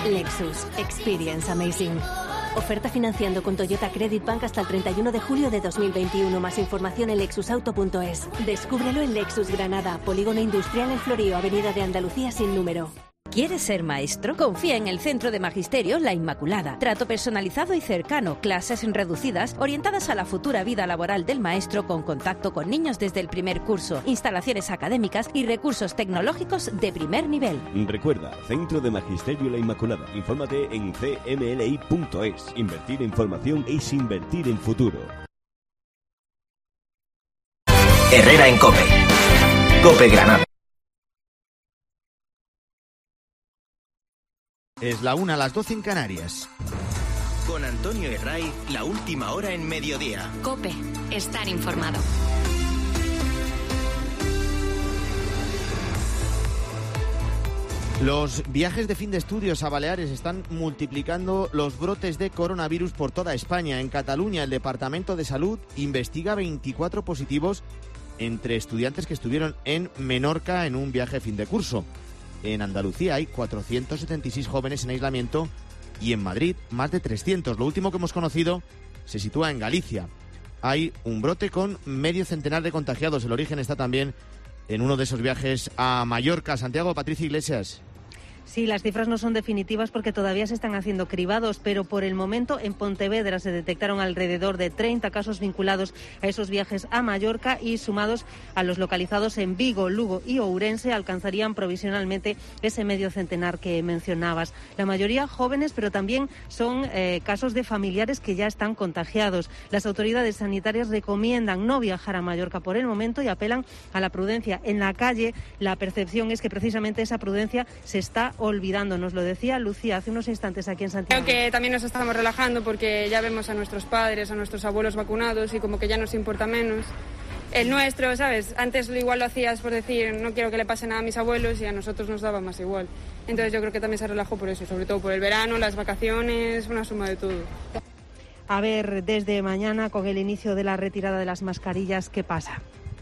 Lexus. Experience amazing. Oferta financiando con Toyota Credit Bank hasta el treinta y uno de julio de dos mil veintiuno. Más información en lexus auto punto es. Descúbrelo en Lexus Granada, Polígono Industrial El Florío, Avenida de Andalucía sin número. ¿Quieres ser maestro? Confía en el Centro de Magisterio La Inmaculada. Trato personalizado y cercano, clases reducidas orientadas a la futura vida laboral del maestro con contacto con niños desde el primer curso, instalaciones académicas y recursos tecnológicos de primer nivel. Recuerda, Centro de Magisterio La Inmaculada. Infórmate en c m l i punto es. Invertir en formación es invertir en futuro. Herrera en COPE. COPE Granada. Es la una a las doce en Canarias. Con Antonio Herray, la última hora en mediodía. COPE, estar informado. Los viajes de fin de estudios a Baleares están multiplicando los brotes de coronavirus por toda España. En Cataluña, el Departamento de Salud investiga veinticuatro positivos entre estudiantes que estuvieron en Menorca en un viaje de fin de curso. En Andalucía hay cuatrocientos setenta y seis jóvenes en aislamiento y en Madrid más de trescientos. Lo último que hemos conocido se sitúa en Galicia. Hay un brote con medio centenar de contagiados. El origen está también en uno de esos viajes a Mallorca. Santiago, Patricia Iglesias. Sí, las cifras no son definitivas porque todavía se están haciendo cribados, pero por el momento en Pontevedra se detectaron alrededor de treinta casos vinculados a esos viajes a Mallorca y sumados a los localizados en Vigo, Lugo y Ourense alcanzarían provisionalmente ese medio centenar que mencionabas. La mayoría jóvenes, pero también son eh, casos de familiares que ya están contagiados. Las autoridades sanitarias recomiendan no viajar a Mallorca por el momento y apelan a la prudencia. En la calle la percepción es que precisamente esa prudencia se está olvidando. Nos lo decía Lucía hace unos instantes aquí en Santiago. Creo que también nos estamos relajando porque ya vemos a nuestros padres, a nuestros abuelos vacunados y como que ya nos importa menos. El nuestro, ¿sabes? Antes igual lo hacías por decir no quiero que le pase nada a mis abuelos y a nosotros nos daba más igual. Entonces yo creo que también se relajó por eso, sobre todo por el verano, las vacaciones, una suma de todo. A ver, desde mañana con el inicio de la retirada de las mascarillas, ¿qué pasa?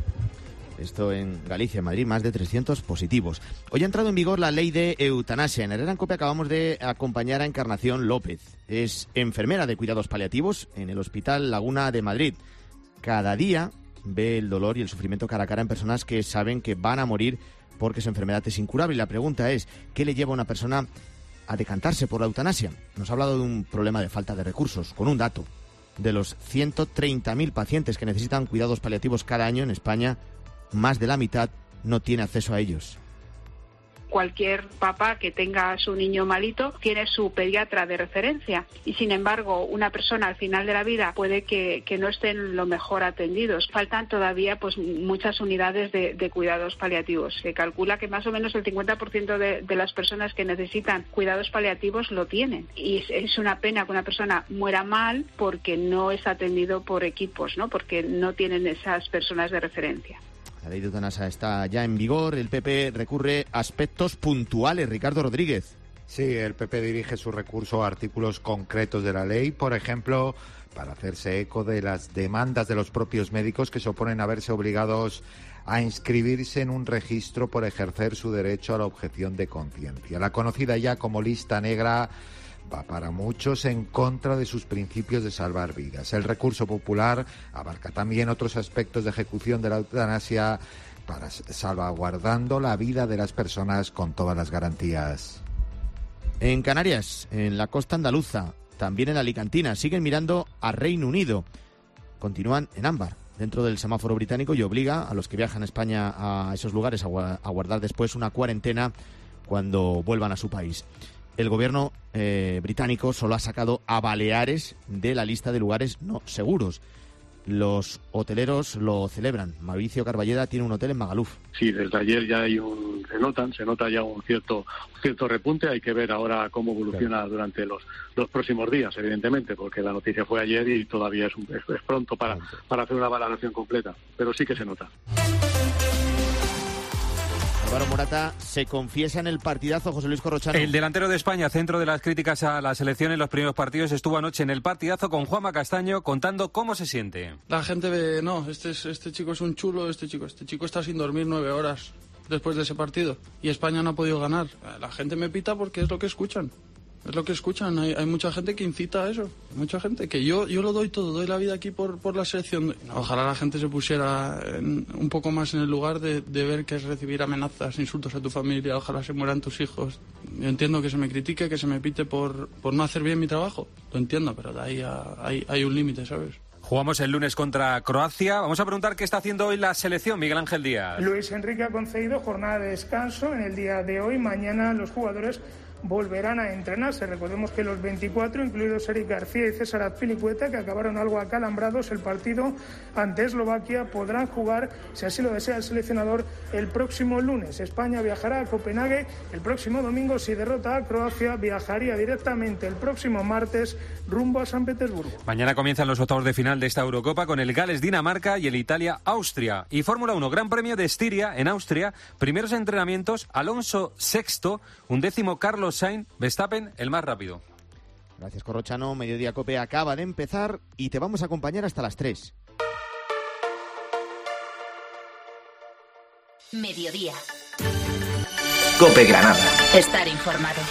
Esto en Galicia, en Madrid, más de trescientos positivos. Hoy ha entrado en vigor la ley de eutanasia. En Herrera en COPE acabamos de acompañar a Encarnación López. Es enfermera de cuidados paliativos en el Hospital Laguna de Madrid. Cada día ve el dolor y el sufrimiento cara a cara en personas que saben que van a morir porque su enfermedad es incurable. Y la pregunta es, ¿qué le lleva a una persona a decantarse por la eutanasia? Nos ha hablado de un problema de falta de recursos, con un dato. De los ciento treinta mil pacientes que necesitan cuidados paliativos cada año en España, más de la mitad no tiene acceso a ellos. Cualquier papá que tenga a su niño malito tiene su pediatra de referencia y, sin embargo, una persona al final de la vida puede que, que no estén lo mejor atendidos. Faltan todavía pues muchas unidades de, de cuidados paliativos. Se calcula que más o menos el cincuenta por ciento de, de las personas que necesitan cuidados paliativos lo tienen. Y es, es una pena que una persona muera mal porque no es atendido por equipos, ¿no? Porque no tienen esas personas de referencia. La ley de eutanasia está ya en vigor. El P P recurre a aspectos puntuales. Ricardo Rodríguez. Sí, el P P dirige su recurso a artículos concretos de la ley, por ejemplo, para hacerse eco de las demandas de los propios médicos que se oponen a verse obligados a inscribirse en un registro por ejercer su derecho a la objeción de conciencia. La conocida ya como lista negra va para muchos en contra de sus principios de salvar vidas. El recurso popular abarca también otros aspectos de ejecución de la eutanasia para salvaguardando la vida de las personas con todas las garantías. En Canarias, en la costa andaluza, también en Alicantina, siguen mirando a Reino Unido. Continúan en ámbar dentro del semáforo británico y obliga a los que viajan a España a esos lugares a guardar después una cuarentena cuando vuelvan a su país. El gobierno eh, británico solo ha sacado a Baleares de la lista de lugares no seguros. Los hoteleros lo celebran. Mauricio Carballeda tiene un hotel en Magaluf. Sí, desde ayer ya hay un, se notan, se nota ya un cierto, un cierto repunte. Hay que ver ahora cómo evoluciona claro. durante los, los próximos días, evidentemente, porque la noticia fue ayer y todavía es, un, es, es pronto para, para hacer una valoración completa, pero sí que se nota. Álvaro Morata se confiesa en el partidazo. José Luis Corrochano. El delantero de España, centro de las críticas a la selección en los primeros partidos, estuvo anoche en el partidazo con Juanma Castaño contando cómo se siente. La gente ve, no, este, es, este chico es un chulo, este chico, este chico está sin dormir nueve horas después de ese partido y España no ha podido ganar. La gente me pita porque es lo que escuchan. Es lo que escuchan. Hay, hay mucha gente que incita a eso. Mucha gente que yo yo lo doy todo. Doy la vida aquí por, por la selección. Ojalá la gente se pusiera en, un poco más en el lugar de, de ver que es recibir amenazas, insultos a tu familia. Ojalá se mueran tus hijos. Yo entiendo que se me critique, que se me pite por, por no hacer bien mi trabajo. Lo entiendo, pero de ahí a, hay, hay un límite, ¿sabes? Jugamos el lunes contra Croacia. Vamos a preguntar qué está haciendo hoy la selección, Miguel Ángel Díaz. Luis Enrique ha concedido jornada de descanso en el día de hoy. Mañana los jugadores volverán a entrenarse. Recordemos que los veinticuatro, incluidos Eric García y César Azpilicueta, que acabaron algo acalambrados el partido ante Eslovaquia, podrán jugar, si así lo desea el seleccionador, el próximo lunes. España viajará a Copenhague el próximo domingo. Si derrota a Croacia, viajaría directamente el próximo martes rumbo a San Petersburgo. Mañana comienzan los octavos de final de esta Eurocopa con el Gales-Dinamarca y el Italia-Austria. Y Fórmula uno, Gran Premio de Estiria, en Austria. Primeros entrenamientos, Alonso sexto, undécimo Carlos Sainz, Verstappen el más rápido. Gracias, Corrochano. Mediodía Cope acaba de empezar y te vamos a acompañar hasta las tres. Mediodía. Cope Granada. Estar informado.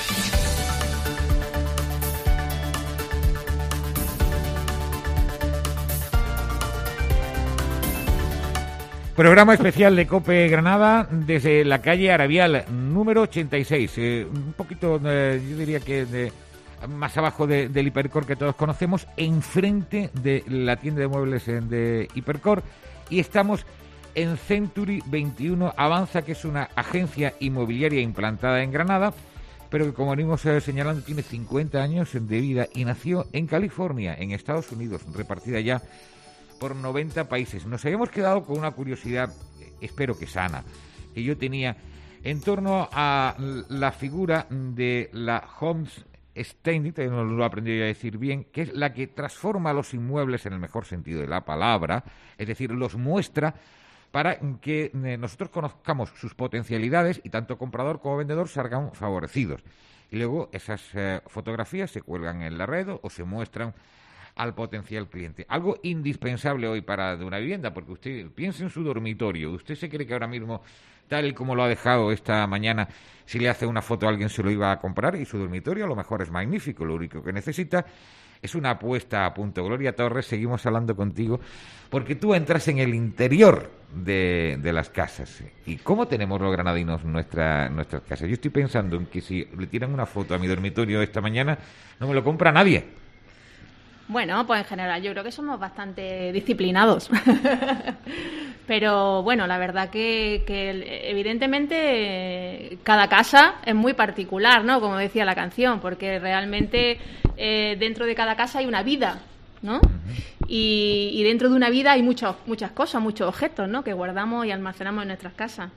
Programa especial de COPE Granada desde la calle Arabial, número ochenta y seis. Eh, un poquito, eh, yo diría que de, más abajo de, del Hipercor que todos conocemos, enfrente de la tienda de muebles de Hipercor. Y estamos en Century veintiuno Avanza, que es una agencia inmobiliaria implantada en Granada, pero que, como venimos eh, señalando, tiene cincuenta años de vida y nació en California, en Estados Unidos, repartida ya por noventa países. Nos habíamos quedado con una curiosidad, espero que sana, que yo tenía en torno a la figura de la homestaging, todavía no lo he aprendido a decir bien, que es la que transforma los inmuebles en el mejor sentido de la palabra, es decir, los muestra para que nosotros conozcamos sus potencialidades y tanto comprador como vendedor salgan favorecidos. Y luego esas eh, fotografías se cuelgan en la red o se muestran al potencial cliente. Algo indispensable hoy para de una vivienda, porque usted piensa en su dormitorio. ¿Usted se cree que ahora mismo, tal y como lo ha dejado esta mañana, si le hace una foto a alguien se lo iba a comprar? Y su dormitorio a lo mejor es magnífico. Lo único que necesita es una apuesta a punto. Gloria Torres, seguimos hablando contigo, porque tú entras en el interior de, de las casas. ¿Y cómo tenemos los granadinos nuestra, nuestras casas? Yo estoy pensando en que si le tiran una foto a mi dormitorio esta mañana, no me lo compra nadie. Bueno, pues en general yo creo que somos bastante disciplinados. Pero bueno, la verdad que, que evidentemente cada casa es muy particular, ¿no? Como decía la canción, porque realmente eh, dentro de cada casa hay una vida, ¿no? Y, y dentro de una vida hay muchas muchas cosas, muchos objetos, ¿no? Que guardamos y almacenamos en nuestras casas.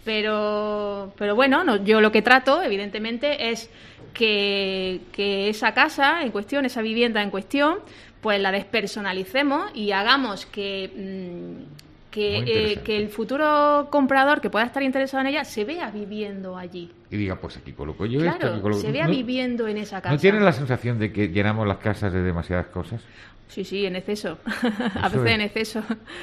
Pero, pero bueno, no, yo lo que trato, evidentemente, es que, que esa casa en cuestión, esa vivienda en cuestión, pues la despersonalicemos y hagamos que, mmm, que, eh, que el futuro comprador que pueda estar interesado en ella se vea viviendo allí. Y diga, pues aquí coloco yo claro, esto, aquí coloco... se vea ¿No, viviendo en esa casa? ¿No tienen la sensación de que llenamos las casas de demasiadas cosas? Sí, sí, en exceso. A veces es, en exceso.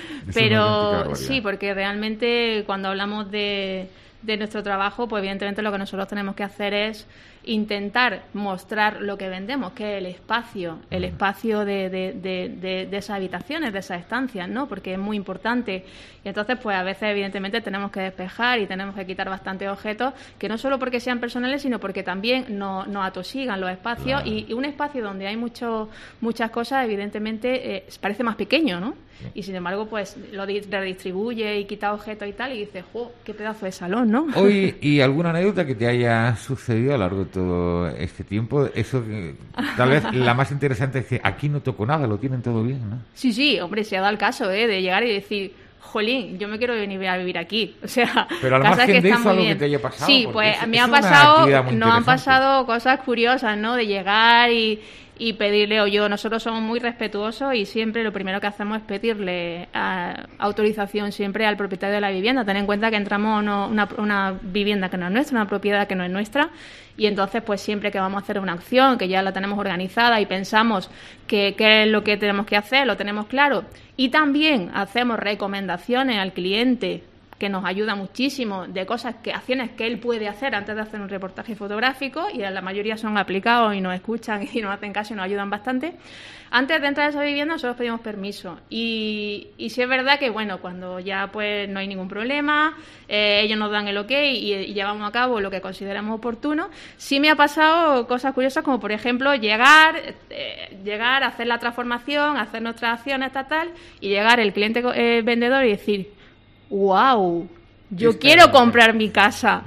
Pero sí, porque realmente cuando hablamos de, de nuestro trabajo, pues evidentemente lo que nosotros tenemos que hacer es intentar mostrar lo que vendemos, que es el espacio, el espacio de, de, de, de, de esas habitaciones, de esas estancias, ¿no? Porque es muy importante. Y entonces, pues a veces evidentemente tenemos que despejar y tenemos que quitar bastantes objetos, que no solo porque sean personales, sino porque también nos, nos atosigan los espacios. Claro. Y, y un espacio donde hay mucho, muchas cosas, evidentemente, eh, parece más pequeño, ¿no? Sí. Y sin embargo, pues lo redistribuye y quita objetos y tal, y dices, ¡jo, qué pedazo de salón!, ¿no? Hoy, ¿y alguna anécdota que te haya sucedido a lo largo de todo este tiempo? Eso que tal vez la más interesante es que aquí no tocó nada, lo tienen todo bien, ¿no? Sí, sí, hombre, se ha dado el caso, ¿eh? De llegar y decir, jolín, yo me quiero venir a vivir aquí. O sea, pero al margen que de eso, algo bien. Que te haya pasado. Sí, pues es, me ha pasado, nos han pasado cosas curiosas, ¿no? De llegar y, y pedirle, o yo, nosotros somos muy respetuosos y siempre lo primero que hacemos es pedirle a, autorización siempre al propietario de la vivienda. Ten en cuenta que entramos a no, una, una vivienda que no es nuestra, una propiedad que no es nuestra, y entonces pues siempre que vamos a hacer una acción, que ya la tenemos organizada y pensamos que qué es lo que tenemos que hacer, lo tenemos claro, y también hacemos recomendaciones al cliente que nos ayuda muchísimo, de cosas, que acciones que él puede hacer antes de hacer un reportaje fotográfico, y la mayoría son aplicados y nos escuchan y nos hacen caso y nos ayudan bastante. Antes de entrar a esa vivienda nosotros pedimos permiso y, y sí es verdad que bueno, cuando ya pues no hay ningún problema, eh, ellos nos dan el ok y, y llevamos a cabo lo que consideramos oportuno. Sí me ha pasado cosas curiosas, como por ejemplo llegar, eh, llegar a hacer la transformación, hacer nuestras acciones tal, tal, y llegar el cliente eh, vendedor y decir, wow, yo Esta quiero no comprar es. mi casa.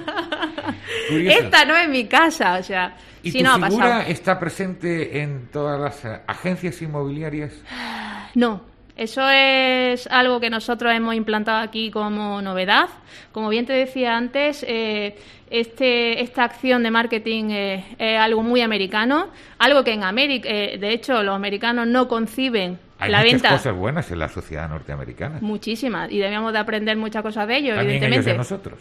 Esta no es mi casa, o sea... ¿Y sí, tu no figura ha pasado. está presente en todas las uh, agencias inmobiliarias? No, eso es algo que nosotros hemos implantado aquí como novedad. Como bien te decía antes, eh, este, esta acción de marketing eh, es algo muy americano, algo que en América, eh, de hecho, los americanos no conciben. Hay la muchas venta, cosas buenas en la sociedad norteamericana. Muchísimas, y debíamos de aprender muchas cosas de ellos, También evidentemente. ellos de nosotros.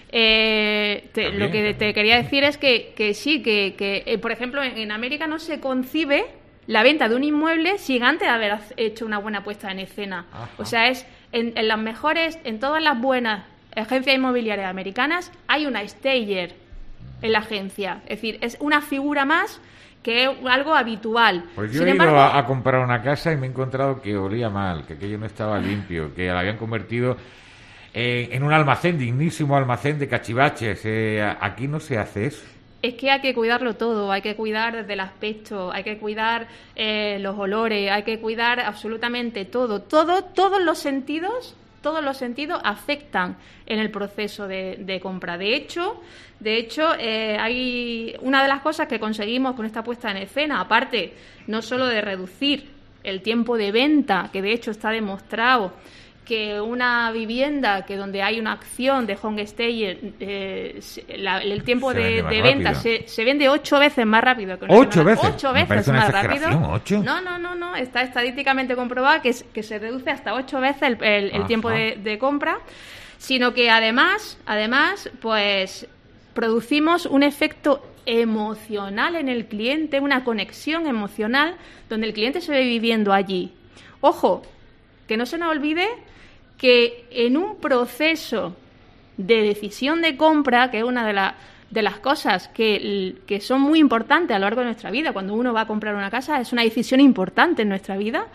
Eh, te, También, lo que también. te quería decir es que, que sí, que, que eh, por ejemplo, en, en América no se concibe la venta de un inmueble sin antes haber hecho una buena puesta en escena. Ajá. O sea, es en, en las mejores, en todas las buenas agencias inmobiliarias americanas hay una stager en la agencia. Es decir, es una figura más que es algo habitual. Pues yo Sin he ido embargo, a, a comprar una casa y me he encontrado que olía mal, que aquello no estaba limpio, que la habían convertido eh, en un almacén, dignísimo almacén de cachivaches. Eh, aquí no se hace eso. Es que hay que cuidarlo todo, hay que cuidar desde el aspecto, hay que cuidar eh, los olores, hay que cuidar absolutamente todo, todo, todos los sentidos, todos los sentidos afectan en el proceso de, de compra. De hecho, de hecho, eh, hay una de las cosas que conseguimos con esta puesta en escena, aparte no solo de reducir el tiempo de venta, que de hecho está demostrado que una vivienda que donde hay una acción de home stay, eh, la, el tiempo se de, de venta se, se vende ocho veces más rápido. Que ¿Ocho veces? Ocho Me veces una más rápido. ¿Ocho? No, no, no, no. Está estadísticamente comprobado que, que se reduce hasta ocho veces el, el, el tiempo de, de compra, sino que además, además, pues producimos un efecto emocional en el cliente, una conexión emocional donde el cliente se ve viviendo allí. Ojo, que no se nos olvide que en un proceso de decisión de compra, que es una de, la, de las cosas que, que son muy importantes a lo largo de nuestra vida, cuando uno va a comprar una casa, es una decisión importante en nuestra vida,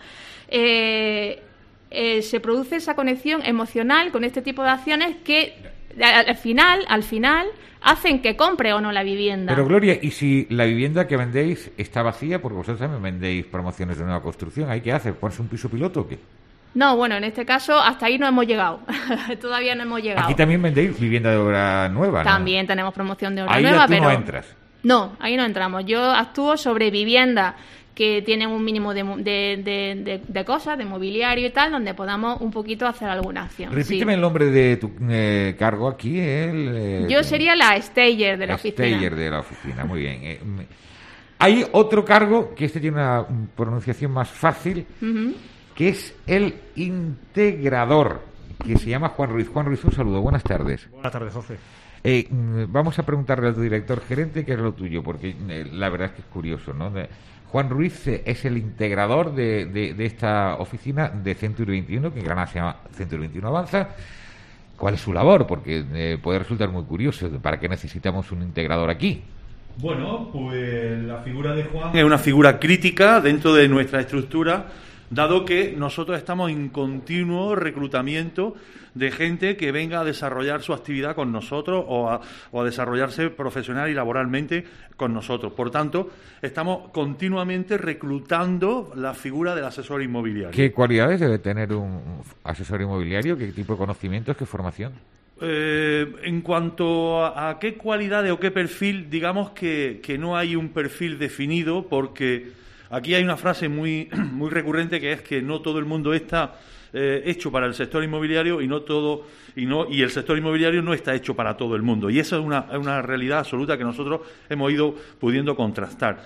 eh, eh, se produce esa conexión emocional con este tipo de acciones que al, al final, al final hacen que compre o no la vivienda. Pero Gloria, ¿y si la vivienda que vendéis está vacía? Porque vosotros también vendéis promociones de nueva construcción, ¿ahí qué hace? ¿Pones un piso piloto o qué? No, bueno, en este caso hasta ahí no hemos llegado. Todavía no hemos llegado. Aquí también vendéis vivienda de obra nueva, ¿no? También tenemos promoción de obra ahí nueva, tú pero no entras. No, ahí no entramos. Yo actúo sobre vivienda que tienen un mínimo de, de, de, de, de cosas, de mobiliario y tal, donde podamos un poquito hacer alguna acción. Repíteme sí. el nombre de tu eh, cargo aquí. El, eh, Yo sería la stager de la oficina. Stager de la oficina, muy bien. Eh, hay otro cargo, que este tiene una pronunciación más fácil, uh-huh. que es el integrador, que se llama Juan Ruiz. Juan Ruiz, un saludo, buenas tardes. Buenas tardes, José. Eh, vamos a preguntarle a tu director gerente qué es lo tuyo, porque eh, la verdad es que es curioso, ¿no? De, Juan Ruiz eh, es el integrador de, de, de esta oficina de Century veintiuno, que en Granada se llama Century veintiuno Avanza. ¿Cuál es su labor? Porque eh, puede resultar muy curioso. ¿Para qué necesitamos un integrador aquí? Bueno, pues la figura de Juan es una figura crítica dentro de nuestra estructura, dado que nosotros estamos en continuo reclutamiento de gente que venga a desarrollar su actividad con nosotros o a, o a desarrollarse profesional y laboralmente con nosotros. Por tanto, estamos continuamente reclutando la figura del asesor inmobiliario. ¿Qué cualidades debe tener un asesor inmobiliario? ¿Qué tipo de conocimientos? ¿Qué formación? Eh, en cuanto a, a qué cualidades o qué perfil, digamos que, que no hay un perfil definido, porque aquí hay una frase muy, muy recurrente, que es que no todo el mundo está eh, hecho para el sector inmobiliario y no todo y no y el sector inmobiliario no está hecho para todo el mundo. Y esa es una, una realidad absoluta que nosotros hemos ido pudiendo contrastar.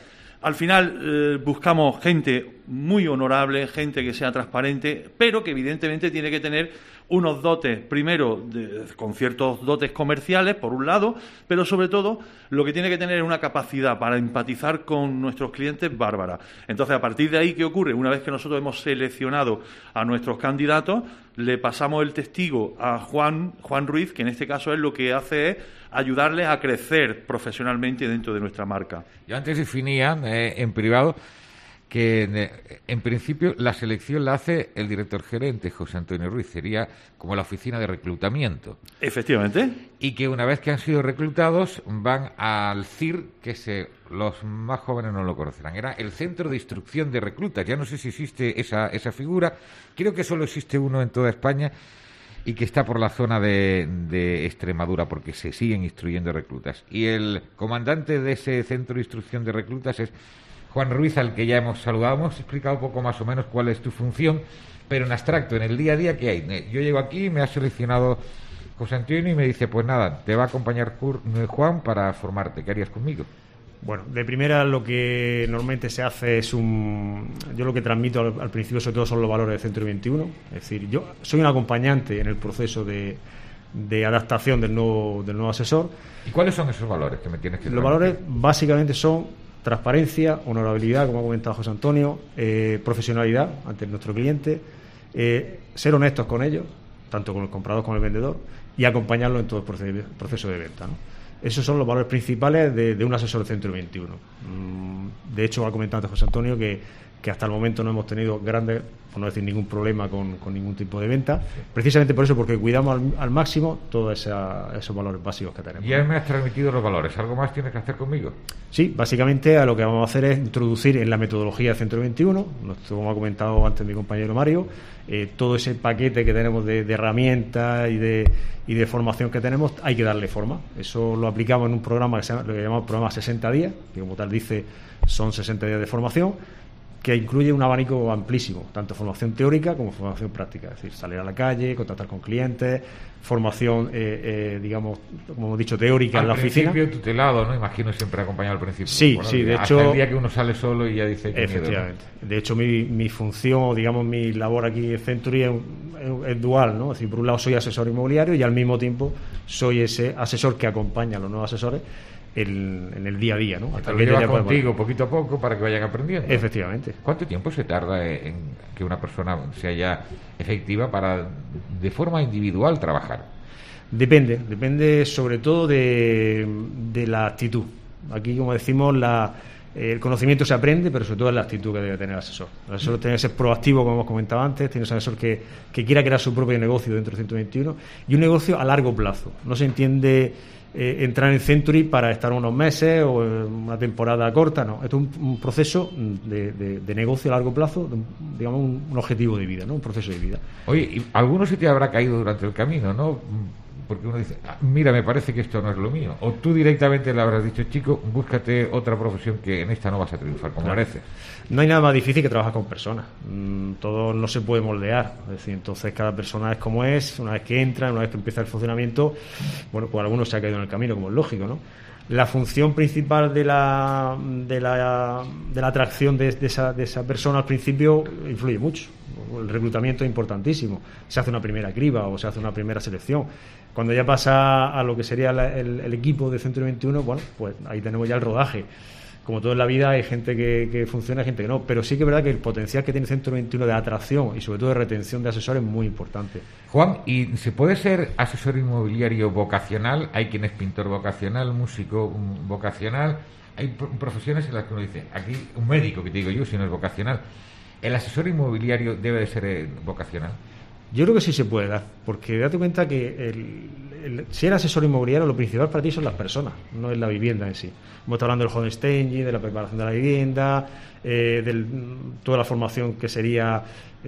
Al final eh, buscamos gente muy honorable, gente que sea transparente, pero que evidentemente tiene que tener unos dotes, primero de, con ciertos dotes comerciales, por un lado, pero sobre todo lo que tiene que tener es una capacidad para empatizar con nuestros clientes bárbara. Entonces, a partir de ahí, ¿qué ocurre? Una vez que nosotros hemos seleccionado a nuestros candidatos, le pasamos el testigo a Juan, Juan Ruiz, que en este caso es lo que hace es ayudarles a crecer profesionalmente dentro de nuestra marca. Yo antes definía eh, en privado que en principio la selección la hace el director gerente, José Antonio Ruiz, sería como la oficina de reclutamiento. Efectivamente. Y que una vez que han sido reclutados van al C I R, que se, los más jóvenes no lo conocerán, era el Centro de Instrucción de Reclutas. Ya no sé si existe esa, esa figura, creo que solo existe uno en toda España y que está por la zona de, de Extremadura, porque se siguen instruyendo reclutas. Y el comandante de ese Centro de Instrucción de Reclutas es Juan Ruiz, al que ya hemos saludado. Hemos explicado un poco más o menos cuál es tu función, pero en abstracto, en el día a día, ¿qué hay? Yo llego aquí, me ha seleccionado José Antonio y me dice, pues nada, te va a acompañar Juan para formarte. ¿Qué harías conmigo? Bueno, de primera lo que normalmente se hace es un... Yo lo que transmito al, al principio sobre todo son los valores de Centro veintiuno. Es decir, yo soy un acompañante en el proceso de, de adaptación del nuevo, del nuevo asesor. ¿Y cuáles son esos valores que me tienes que Los valores básicamente son transparencia, honorabilidad, como ha comentado José Antonio, eh, profesionalidad ante nuestro cliente, eh, ser honestos con ellos, tanto con el comprador como el vendedor, y acompañarlo en todo el proceso, proceso de venta, ¿no? Esos son los valores principales de, de un asesor de Centro veintiuno. De hecho, ha comentado antes José Antonio que, que hasta el momento no hemos tenido grandes, por no decir ningún problema con, con ningún tipo de venta, precisamente por eso, porque cuidamos al, al máximo todos esa, esos valores básicos que tenemos. Ya me has transmitido los valores, ¿algo más tienes que hacer conmigo? Sí, básicamente a lo que vamos a hacer es introducir en la metodología de Centro veintiuno, como ha comentado antes mi compañero Mario, eh, todo ese paquete que tenemos de, de herramientas y de, y de formación que tenemos, hay que darle forma. Eso lo aplicamos en un programa que se llama, lo que llamamos programa sesenta días, que como tal dice son sesenta días de formación, que incluye un abanico amplísimo, tanto formación teórica como formación práctica, es decir, salir a la calle, contactar con clientes, formación, eh, eh, digamos, como hemos dicho, teórica en la oficina. Al principio tutelado, ¿no? Imagino siempre acompañado al principio. Sí, bueno, sí, de hasta hecho... el día que uno sale solo y ya dice que efectivamente. Miedo, ¿no? De hecho, mi, mi función, digamos, mi labor aquí en Century es, es dual, ¿no? Es decir, por un lado soy asesor inmobiliario y al mismo tiempo soy ese asesor que acompaña a los nuevos asesores El, en el día a día, ¿no? Hasta que lleva contigo poquito a poco para que vayan aprendiendo. Efectivamente. ¿Cuánto tiempo se tarda en que una persona sea ya efectiva para, de forma individual, trabajar? Depende, depende sobre todo de, de la actitud. Aquí, como decimos, la, el conocimiento se aprende, pero sobre todo es la actitud que debe tener el asesor. El asesor tiene que ser proactivo, como hemos comentado antes, tiene que ser un asesor que, que quiera crear su propio negocio dentro de Centro veintiuno y un negocio a largo plazo. No se entiende Eh, entrar en Century para estar unos meses o una temporada corta, no. Esto es un, un proceso de, de, de negocio a largo plazo, de un, digamos un, un objetivo de vida, ¿no? Un proceso de vida. Oye, y alguno se te habrá caído durante el camino, ¿no? Porque uno dice, ah, mira, me parece que esto no es lo mío. O tú directamente le habrás dicho, chico, búscate otra profesión que en esta no vas a triunfar, como claro. merece. No hay nada más difícil que trabajar con personas. Mm, todo no se puede moldear. Es decir, entonces cada persona es como es. Una vez que entra, una vez que empieza el funcionamiento, bueno, pues algunos se ha caído en el camino, como es lógico, ¿no? La función principal de la de la, de la atracción de, de, esa, de esa persona al principio influye mucho. El reclutamiento es importantísimo. Se hace una primera criba o se hace una primera selección. Cuando ya pasa a lo que sería la, el, el equipo de Centro veintiuno, bueno, pues ahí tenemos ya el rodaje. Como todo en la vida, hay gente que, que funciona y gente que no, pero sí que es verdad que el potencial que tiene Centro veintiuno de atracción y sobre todo de retención de asesores es muy importante. Juan, ¿y se puede ser asesor inmobiliario vocacional? Hay quien es pintor vocacional, músico vocacional, hay profesiones en las que uno dice, aquí un médico, que te digo yo, si no es vocacional, ¿el asesor inmobiliario debe de ser vocacional? Yo creo que sí se puede dar, porque date cuenta que el, el, si eres asesor inmobiliario, lo principal para ti son las personas, no es la vivienda en sí. Hemos estado hablando del home staging, de la preparación de la vivienda, eh, de toda la formación que sería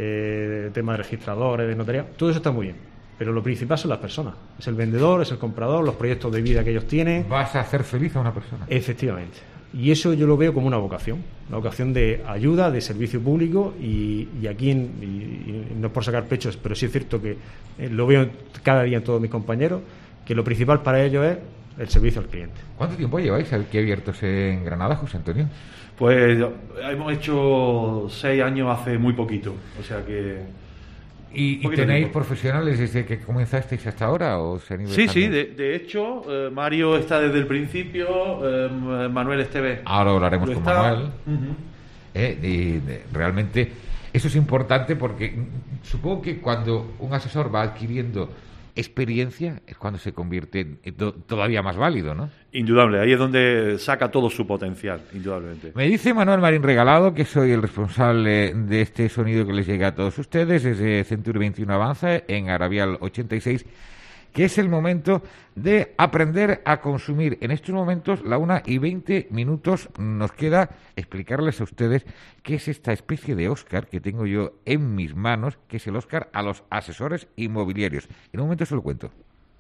eh, tema de registradores, de notaría, todo eso está muy bien. Pero lo principal son las personas. Es el vendedor, es el comprador, los proyectos de vida que ellos tienen. ¿Vas a hacer feliz a una persona? Efectivamente. Y eso yo lo veo como una vocación, una vocación de ayuda, de servicio público y, y aquí, en, y, y no es por sacar pechos, pero sí es cierto que eh, lo veo cada día en todos mis compañeros, que lo principal para ellos es el servicio al cliente. ¿Cuánto tiempo lleváis aquí abiertos en Granada, José Antonio? Pues hemos hecho seis años hace muy poquito, o sea que... ¿Y, y tenéis tiempo. profesionales desde que comenzasteis hasta ahora? ¿O se han ido sí, sí, de, de hecho, eh, Mario está desde el principio, eh, Manuel Esteve. Ahora hablaremos con está... Manuel. Uh-huh. eh, y de, realmente eso es importante porque supongo que cuando un asesor va adquiriendo experiencia es cuando se convierte en to- todavía más válido, ¿no? Indudable, ahí es donde saca todo su potencial, indudablemente. Me dice Manuel Marín Regalado, que soy el responsable de este sonido que les llega a todos ustedes desde Century veintiuno Avanza en Arabial ochenta y seis, que es el momento de aprender a consumir. En estos momentos, la una y veinte minutos, nos queda explicarles a ustedes qué es esta especie de Oscar que tengo yo en mis manos, que es el Oscar a los asesores inmobiliarios. En un momento se lo cuento.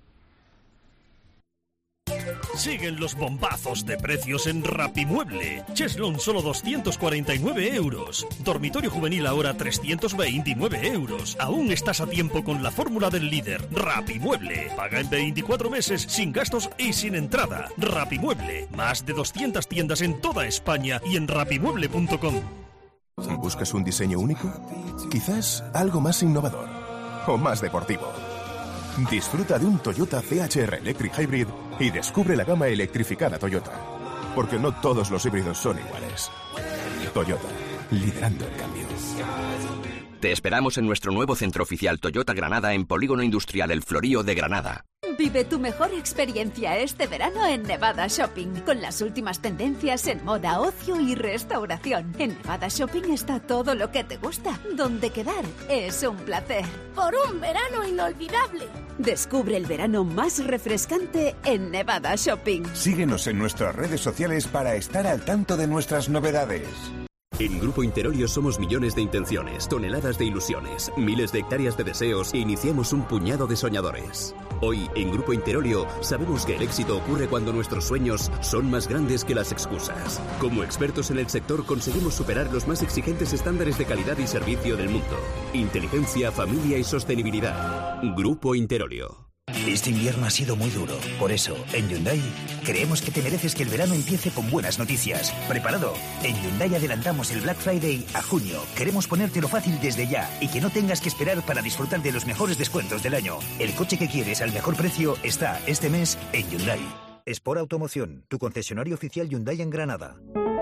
Siguen los bombazos de precios en Rapimueble. Cheslon solo doscientos cuarenta y nueve euros. Dormitorio juvenil ahora trescientos veintinueve euros. Aún estás a tiempo con la fórmula del líder. Rapimueble. Paga en veinticuatro meses sin gastos y sin entrada. Rapimueble. Más de doscientas tiendas en toda España y en rapimueble punto com. ¿Buscas un diseño único? Quizás algo más innovador o más deportivo. Disfruta de un Toyota C H R Electric Hybrid y descubre la gama electrificada Toyota. Porque no todos los híbridos son iguales. Toyota, liderando el cambio. Te esperamos en nuestro nuevo centro oficial Toyota Granada en Polígono Industrial El Florío de Granada. Vive tu mejor experiencia este verano en Nevada Shopping, con las últimas tendencias en moda, ocio y restauración. En Nevada Shopping está todo lo que te gusta, donde quedar es un placer. Por un verano inolvidable. Descubre el verano más refrescante en Nevada Shopping. Síguenos en nuestras redes sociales para estar al tanto de nuestras novedades. En Grupo Interolio somos millones de intenciones, toneladas de ilusiones, miles de hectáreas de deseos e iniciamos un puñado de soñadores. Hoy, en Grupo Interolio, sabemos que el éxito ocurre cuando nuestros sueños son más grandes que las excusas. Como expertos en el sector, conseguimos superar los más exigentes estándares de calidad y servicio del mundo. Inteligencia, familia y sostenibilidad. Grupo Interolio. Este invierno ha sido muy duro. Por eso, en Hyundai, creemos que te mereces que el verano empiece con buenas noticias. ¿Preparado? En Hyundai adelantamos el Black Friday a junio. Queremos ponértelo fácil desde ya y que no tengas que esperar para disfrutar de los mejores descuentos del año. El coche que quieres al mejor precio está este mes en Hyundai. Sport Automoción, tu concesionario oficial Hyundai en Granada.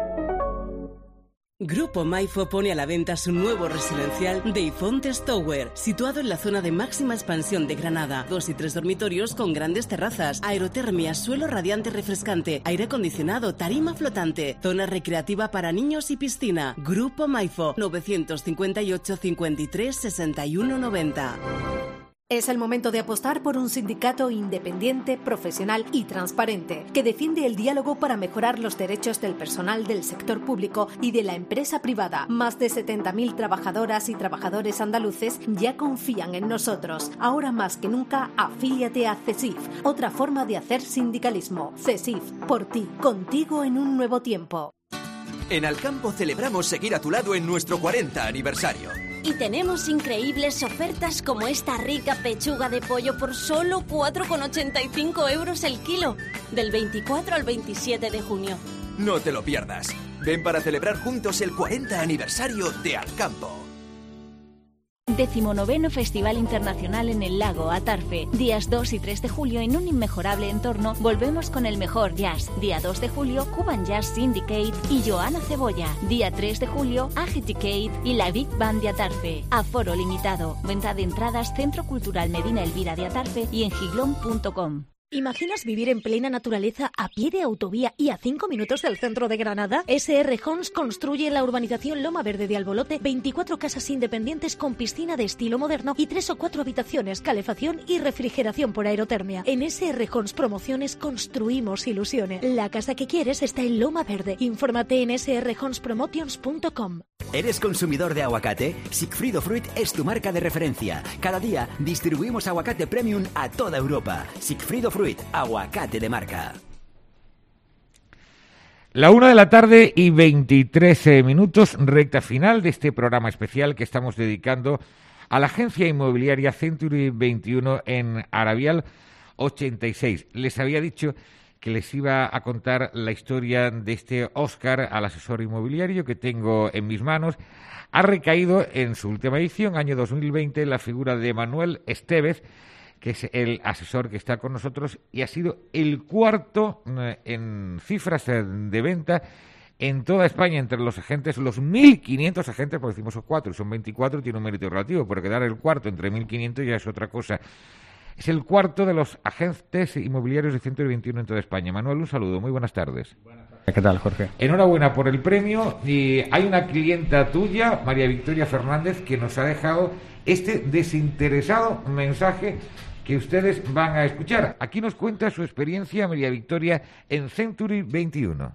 Grupo Maifo pone a la venta su nuevo residencial Deifontes Tower, situado en la zona de máxima expansión de Granada. Dos y tres dormitorios con grandes terrazas, aerotermia, suelo radiante refrescante, aire acondicionado, tarima flotante, zona recreativa para niños y piscina. Grupo Maifo, novecientos cincuenta y ocho, cincuenta y tres, sesenta y uno, noventa. Es el momento de apostar por un sindicato independiente, profesional y transparente, que defiende el diálogo para mejorar los derechos del personal del sector público y de la empresa privada. Más de setenta mil trabajadoras y trabajadores andaluces ya confían en nosotros. Ahora más que nunca, afíliate a CESIF, otra forma de hacer sindicalismo. CESIF, por ti, contigo en un nuevo tiempo. En Alcampo celebramos seguir a tu lado en nuestro cuarenta aniversario. Y tenemos increíbles ofertas como esta rica pechuga de pollo por solo cuatro con ochenta y cinco euros el kilo, del veinticuatro al veintisiete de junio. No te lo pierdas. Ven para celebrar juntos el cuarenta aniversario de Alcampo. Decimonoveno Festival Internacional en el Lago Atarfe. Días dos y tres de julio, en un inmejorable entorno, volvemos con el mejor jazz. Día dos de julio, Cuban Jazz Syndicate y Joana Cebolla. Día tres de julio, Agiticate y la Big Band de Atarfe. Aforo limitado. Venta de entradas Centro Cultural Medina Elvira de Atarfe y en giglón punto com. ¿Imaginas vivir en plena naturaleza, a pie de autovía y a cinco minutos del centro de Granada? S R Homes construye en la urbanización Loma Verde de Albolote veinticuatro casas independientes con piscina de estilo moderno y tres o cuatro habitaciones, calefacción y refrigeración por aerotermia. En S R Homes Promociones construimos ilusiones. La casa que quieres está en Loma Verde. Infórmate en s r homes promotions punto com. ¿Eres consumidor de aguacate? Sigfrido Fruit es tu marca de referencia. Cada día distribuimos aguacate premium a toda Europa. Sigfrido Fruit, aguacate de marca. La una de la tarde y veintitrés minutos, recta final de este programa especial que estamos dedicando a la agencia inmobiliaria Century veintiuno en Arabial ochenta y seis. Les había dicho que les iba a contar la historia de este Oscar al asesor inmobiliario que tengo en mis manos. Ha recaído en su última edición, año dos mil veinte, la figura de Manuel Estévez, que es el asesor que está con nosotros y ha sido el cuarto eh, en cifras de venta en toda España entre los agentes, los mil quinientos agentes, porque decimos son cuatro, son veinticuatro, tiene un mérito relativo, pero quedar el cuarto entre mil quinientos ya es otra cosa. Es el cuarto de los agentes inmobiliarios de Century veintiuno en toda España. Manuel, un saludo, muy buenas tardes. Buenas tardes. ¿Qué tal, Jorge? Enhorabuena por el premio. Y hay una clienta tuya, María Victoria Fernández, que nos ha dejado este desinteresado mensaje que ustedes van a escuchar. Aquí nos cuenta su experiencia, María Victoria, en Century veintiuno.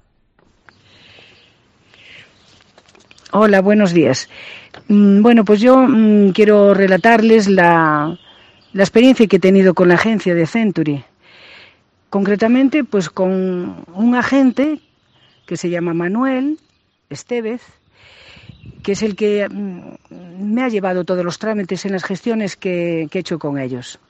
Hola, buenos días. Bueno, pues yo mmm, quiero relatarles la, la experiencia que he tenido con la agencia de Century. Concretamente, pues con un agente que se llama Manuel Estévez, que es el que mmm, me ha llevado todos los trámites en las gestiones que, que he hecho con ellos.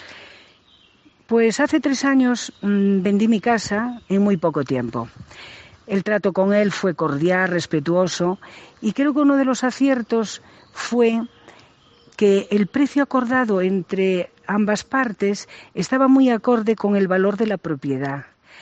Pues hace tres años mmm, vendí mi casa en muy poco tiempo. El trato con él fue cordial, respetuoso, y creo que uno de los aciertos fue que el precio acordado entre ambas partes estaba muy acorde con el valor de la propiedad.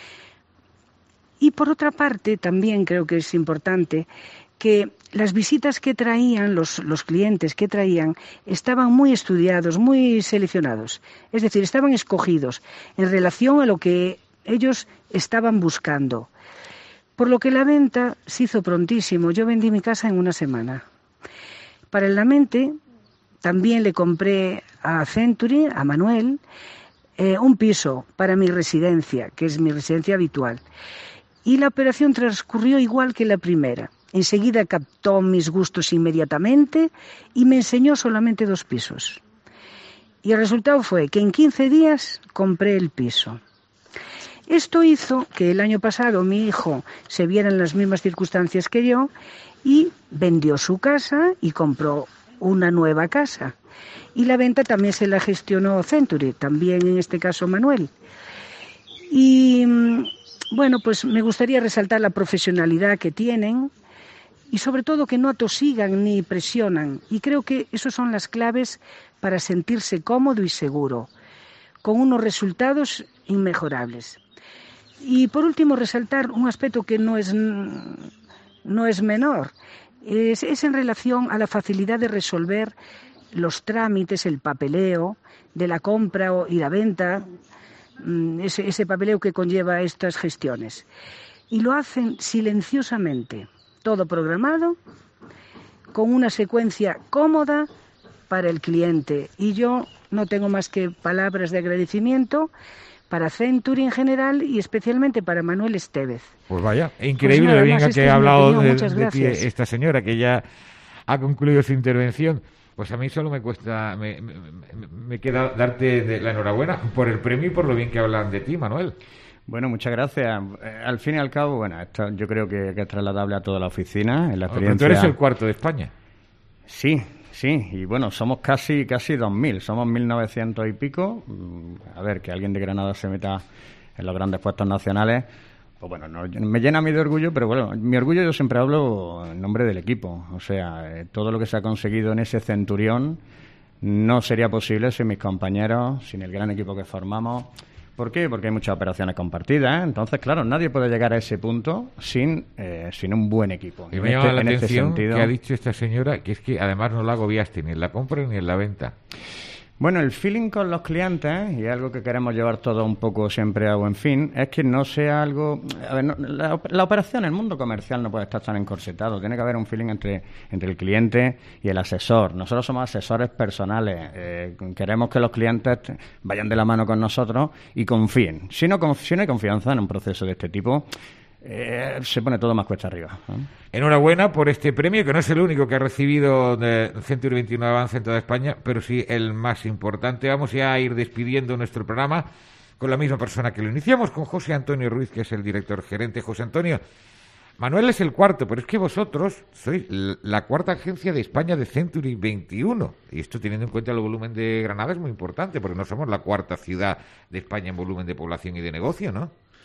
Y por otra parte, también creo que es importante que las visitas que traían, los, los clientes que traían, estaban muy estudiados, muy seleccionados. Es decir, estaban escogidos en relación a lo que ellos estaban buscando. Por lo que la venta se hizo prontísimo. Yo vendí mi casa en una semana. Paralelamente, también le compré a Century, a Manuel, eh, un piso para mi residencia, que es mi residencia habitual. Y la operación transcurrió igual que la primera. Enseguida captó mis gustos inmediatamente y me enseñó solamente dos pisos. Y el resultado fue que en quince días compré el piso. Esto hizo que el año pasado mi hijo se viera en las mismas circunstancias que yo y vendió su casa y compró una nueva casa. Y la venta también se la gestionó Century, también en este caso Manuel. Y bueno, pues me gustaría resaltar la profesionalidad que tienen y sobre todo que no atosigan ni presionan. Y creo que esas son las claves para sentirse cómodo y seguro, con unos resultados inmejorables. Y por último, resaltar un aspecto que no es, no es menor, es, es en relación a la facilidad de resolver los trámites, el papeleo de la compra y la venta, ese, ese papeleo que conlleva estas gestiones. Y lo hacen silenciosamente, todo programado, con una secuencia cómoda para el cliente. Y yo no tengo más que palabras de agradecimiento para Century en general y especialmente para Manuel Estévez. Pues vaya, increíble pues lo bien que este ha hablado de, de ti esta señora, que ya ha concluido su intervención. Pues a mí solo me cuesta, me, me, me queda darte de la enhorabuena por el premio y por lo bien que hablan de ti, Manuel. Bueno, muchas gracias. Eh, al fin y al cabo, bueno, esto yo creo que, que es trasladable a toda la oficina. En la experiencia... Pero tú eres el cuarto de España. Sí, sí, y bueno, somos casi casi dos mil, somos mil novecientos y pico. A ver, que alguien de Granada se meta en los grandes puestos nacionales, pues bueno, no, me llena a mí de orgullo, pero bueno, mi orgullo yo siempre hablo en nombre del equipo. O sea, eh, todo lo que se ha conseguido en ese centurión no sería posible sin mis compañeros, sin el gran equipo que formamos. ¿Por qué? Porque hay muchas operaciones compartidas, ¿eh? Entonces, claro, nadie puede llegar a ese punto sin eh, sin un buen equipo. Y me llama la atención que ha dicho esta señora que es que además no la agobiaste ni en la compra ni en la venta. Bueno, el feeling con los clientes, y algo que queremos llevar todo un poco siempre a buen fin, es que no sea algo... A ver, no, la, la operación, el mundo comercial no puede estar tan encorsetado. Tiene que haber un feeling entre, entre el cliente y el asesor. Nosotros somos asesores personales. Eh, queremos que los clientes vayan de la mano con nosotros y confíen. Si no, si no hay confianza en un proceso de este tipo, eh, se pone todo más cuesta arriba, ¿no? Enhorabuena por este premio, que no es el único que ha recibido de Century veintiuno Avance en toda España, pero sí el más importante. Vamos ya a ir despidiendo nuestro programa con la misma persona que lo iniciamos, con José Antonio Ruiz, que es el director gerente. José Antonio, Manuel es el cuarto, pero es que vosotros sois la cuarta agencia de España de Century veintiuno. Y esto, teniendo en cuenta el volumen de Granada, es muy importante, porque no somos la cuarta ciudad de España en volumen de población y de negocio, ¿no?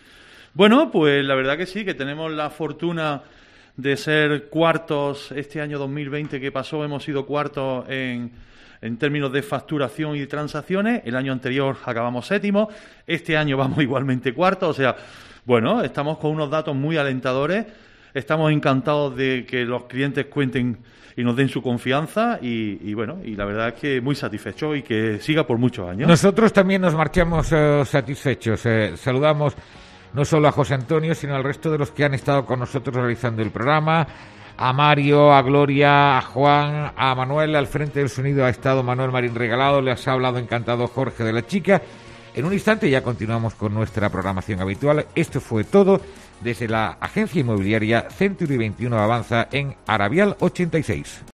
Bueno, pues la verdad que sí, que tenemos la fortuna de ser cuartos este año dos mil veinte que pasó, hemos sido cuartos en, en términos de facturación y transacciones. El año anterior acabamos séptimo, este año vamos igualmente cuartos, o sea, bueno, estamos con unos datos muy alentadores, estamos encantados de que los clientes cuenten y nos den su confianza y, y bueno, y la verdad es que muy satisfecho y que siga por muchos años. Nosotros también nos marchamos uh, satisfechos. Eh, saludamos no solo a José Antonio, sino al resto de los que han estado con nosotros realizando el programa, a Mario, a Gloria, a Juan, a Manuel. Al frente del sonido ha estado Manuel Marín Regalado, les ha hablado encantado Jorge de la Chica. En un instante ya continuamos con nuestra programación habitual. Esto fue todo desde la agencia inmobiliaria Century veintiuno Avanza en Arabial ochenta y seis.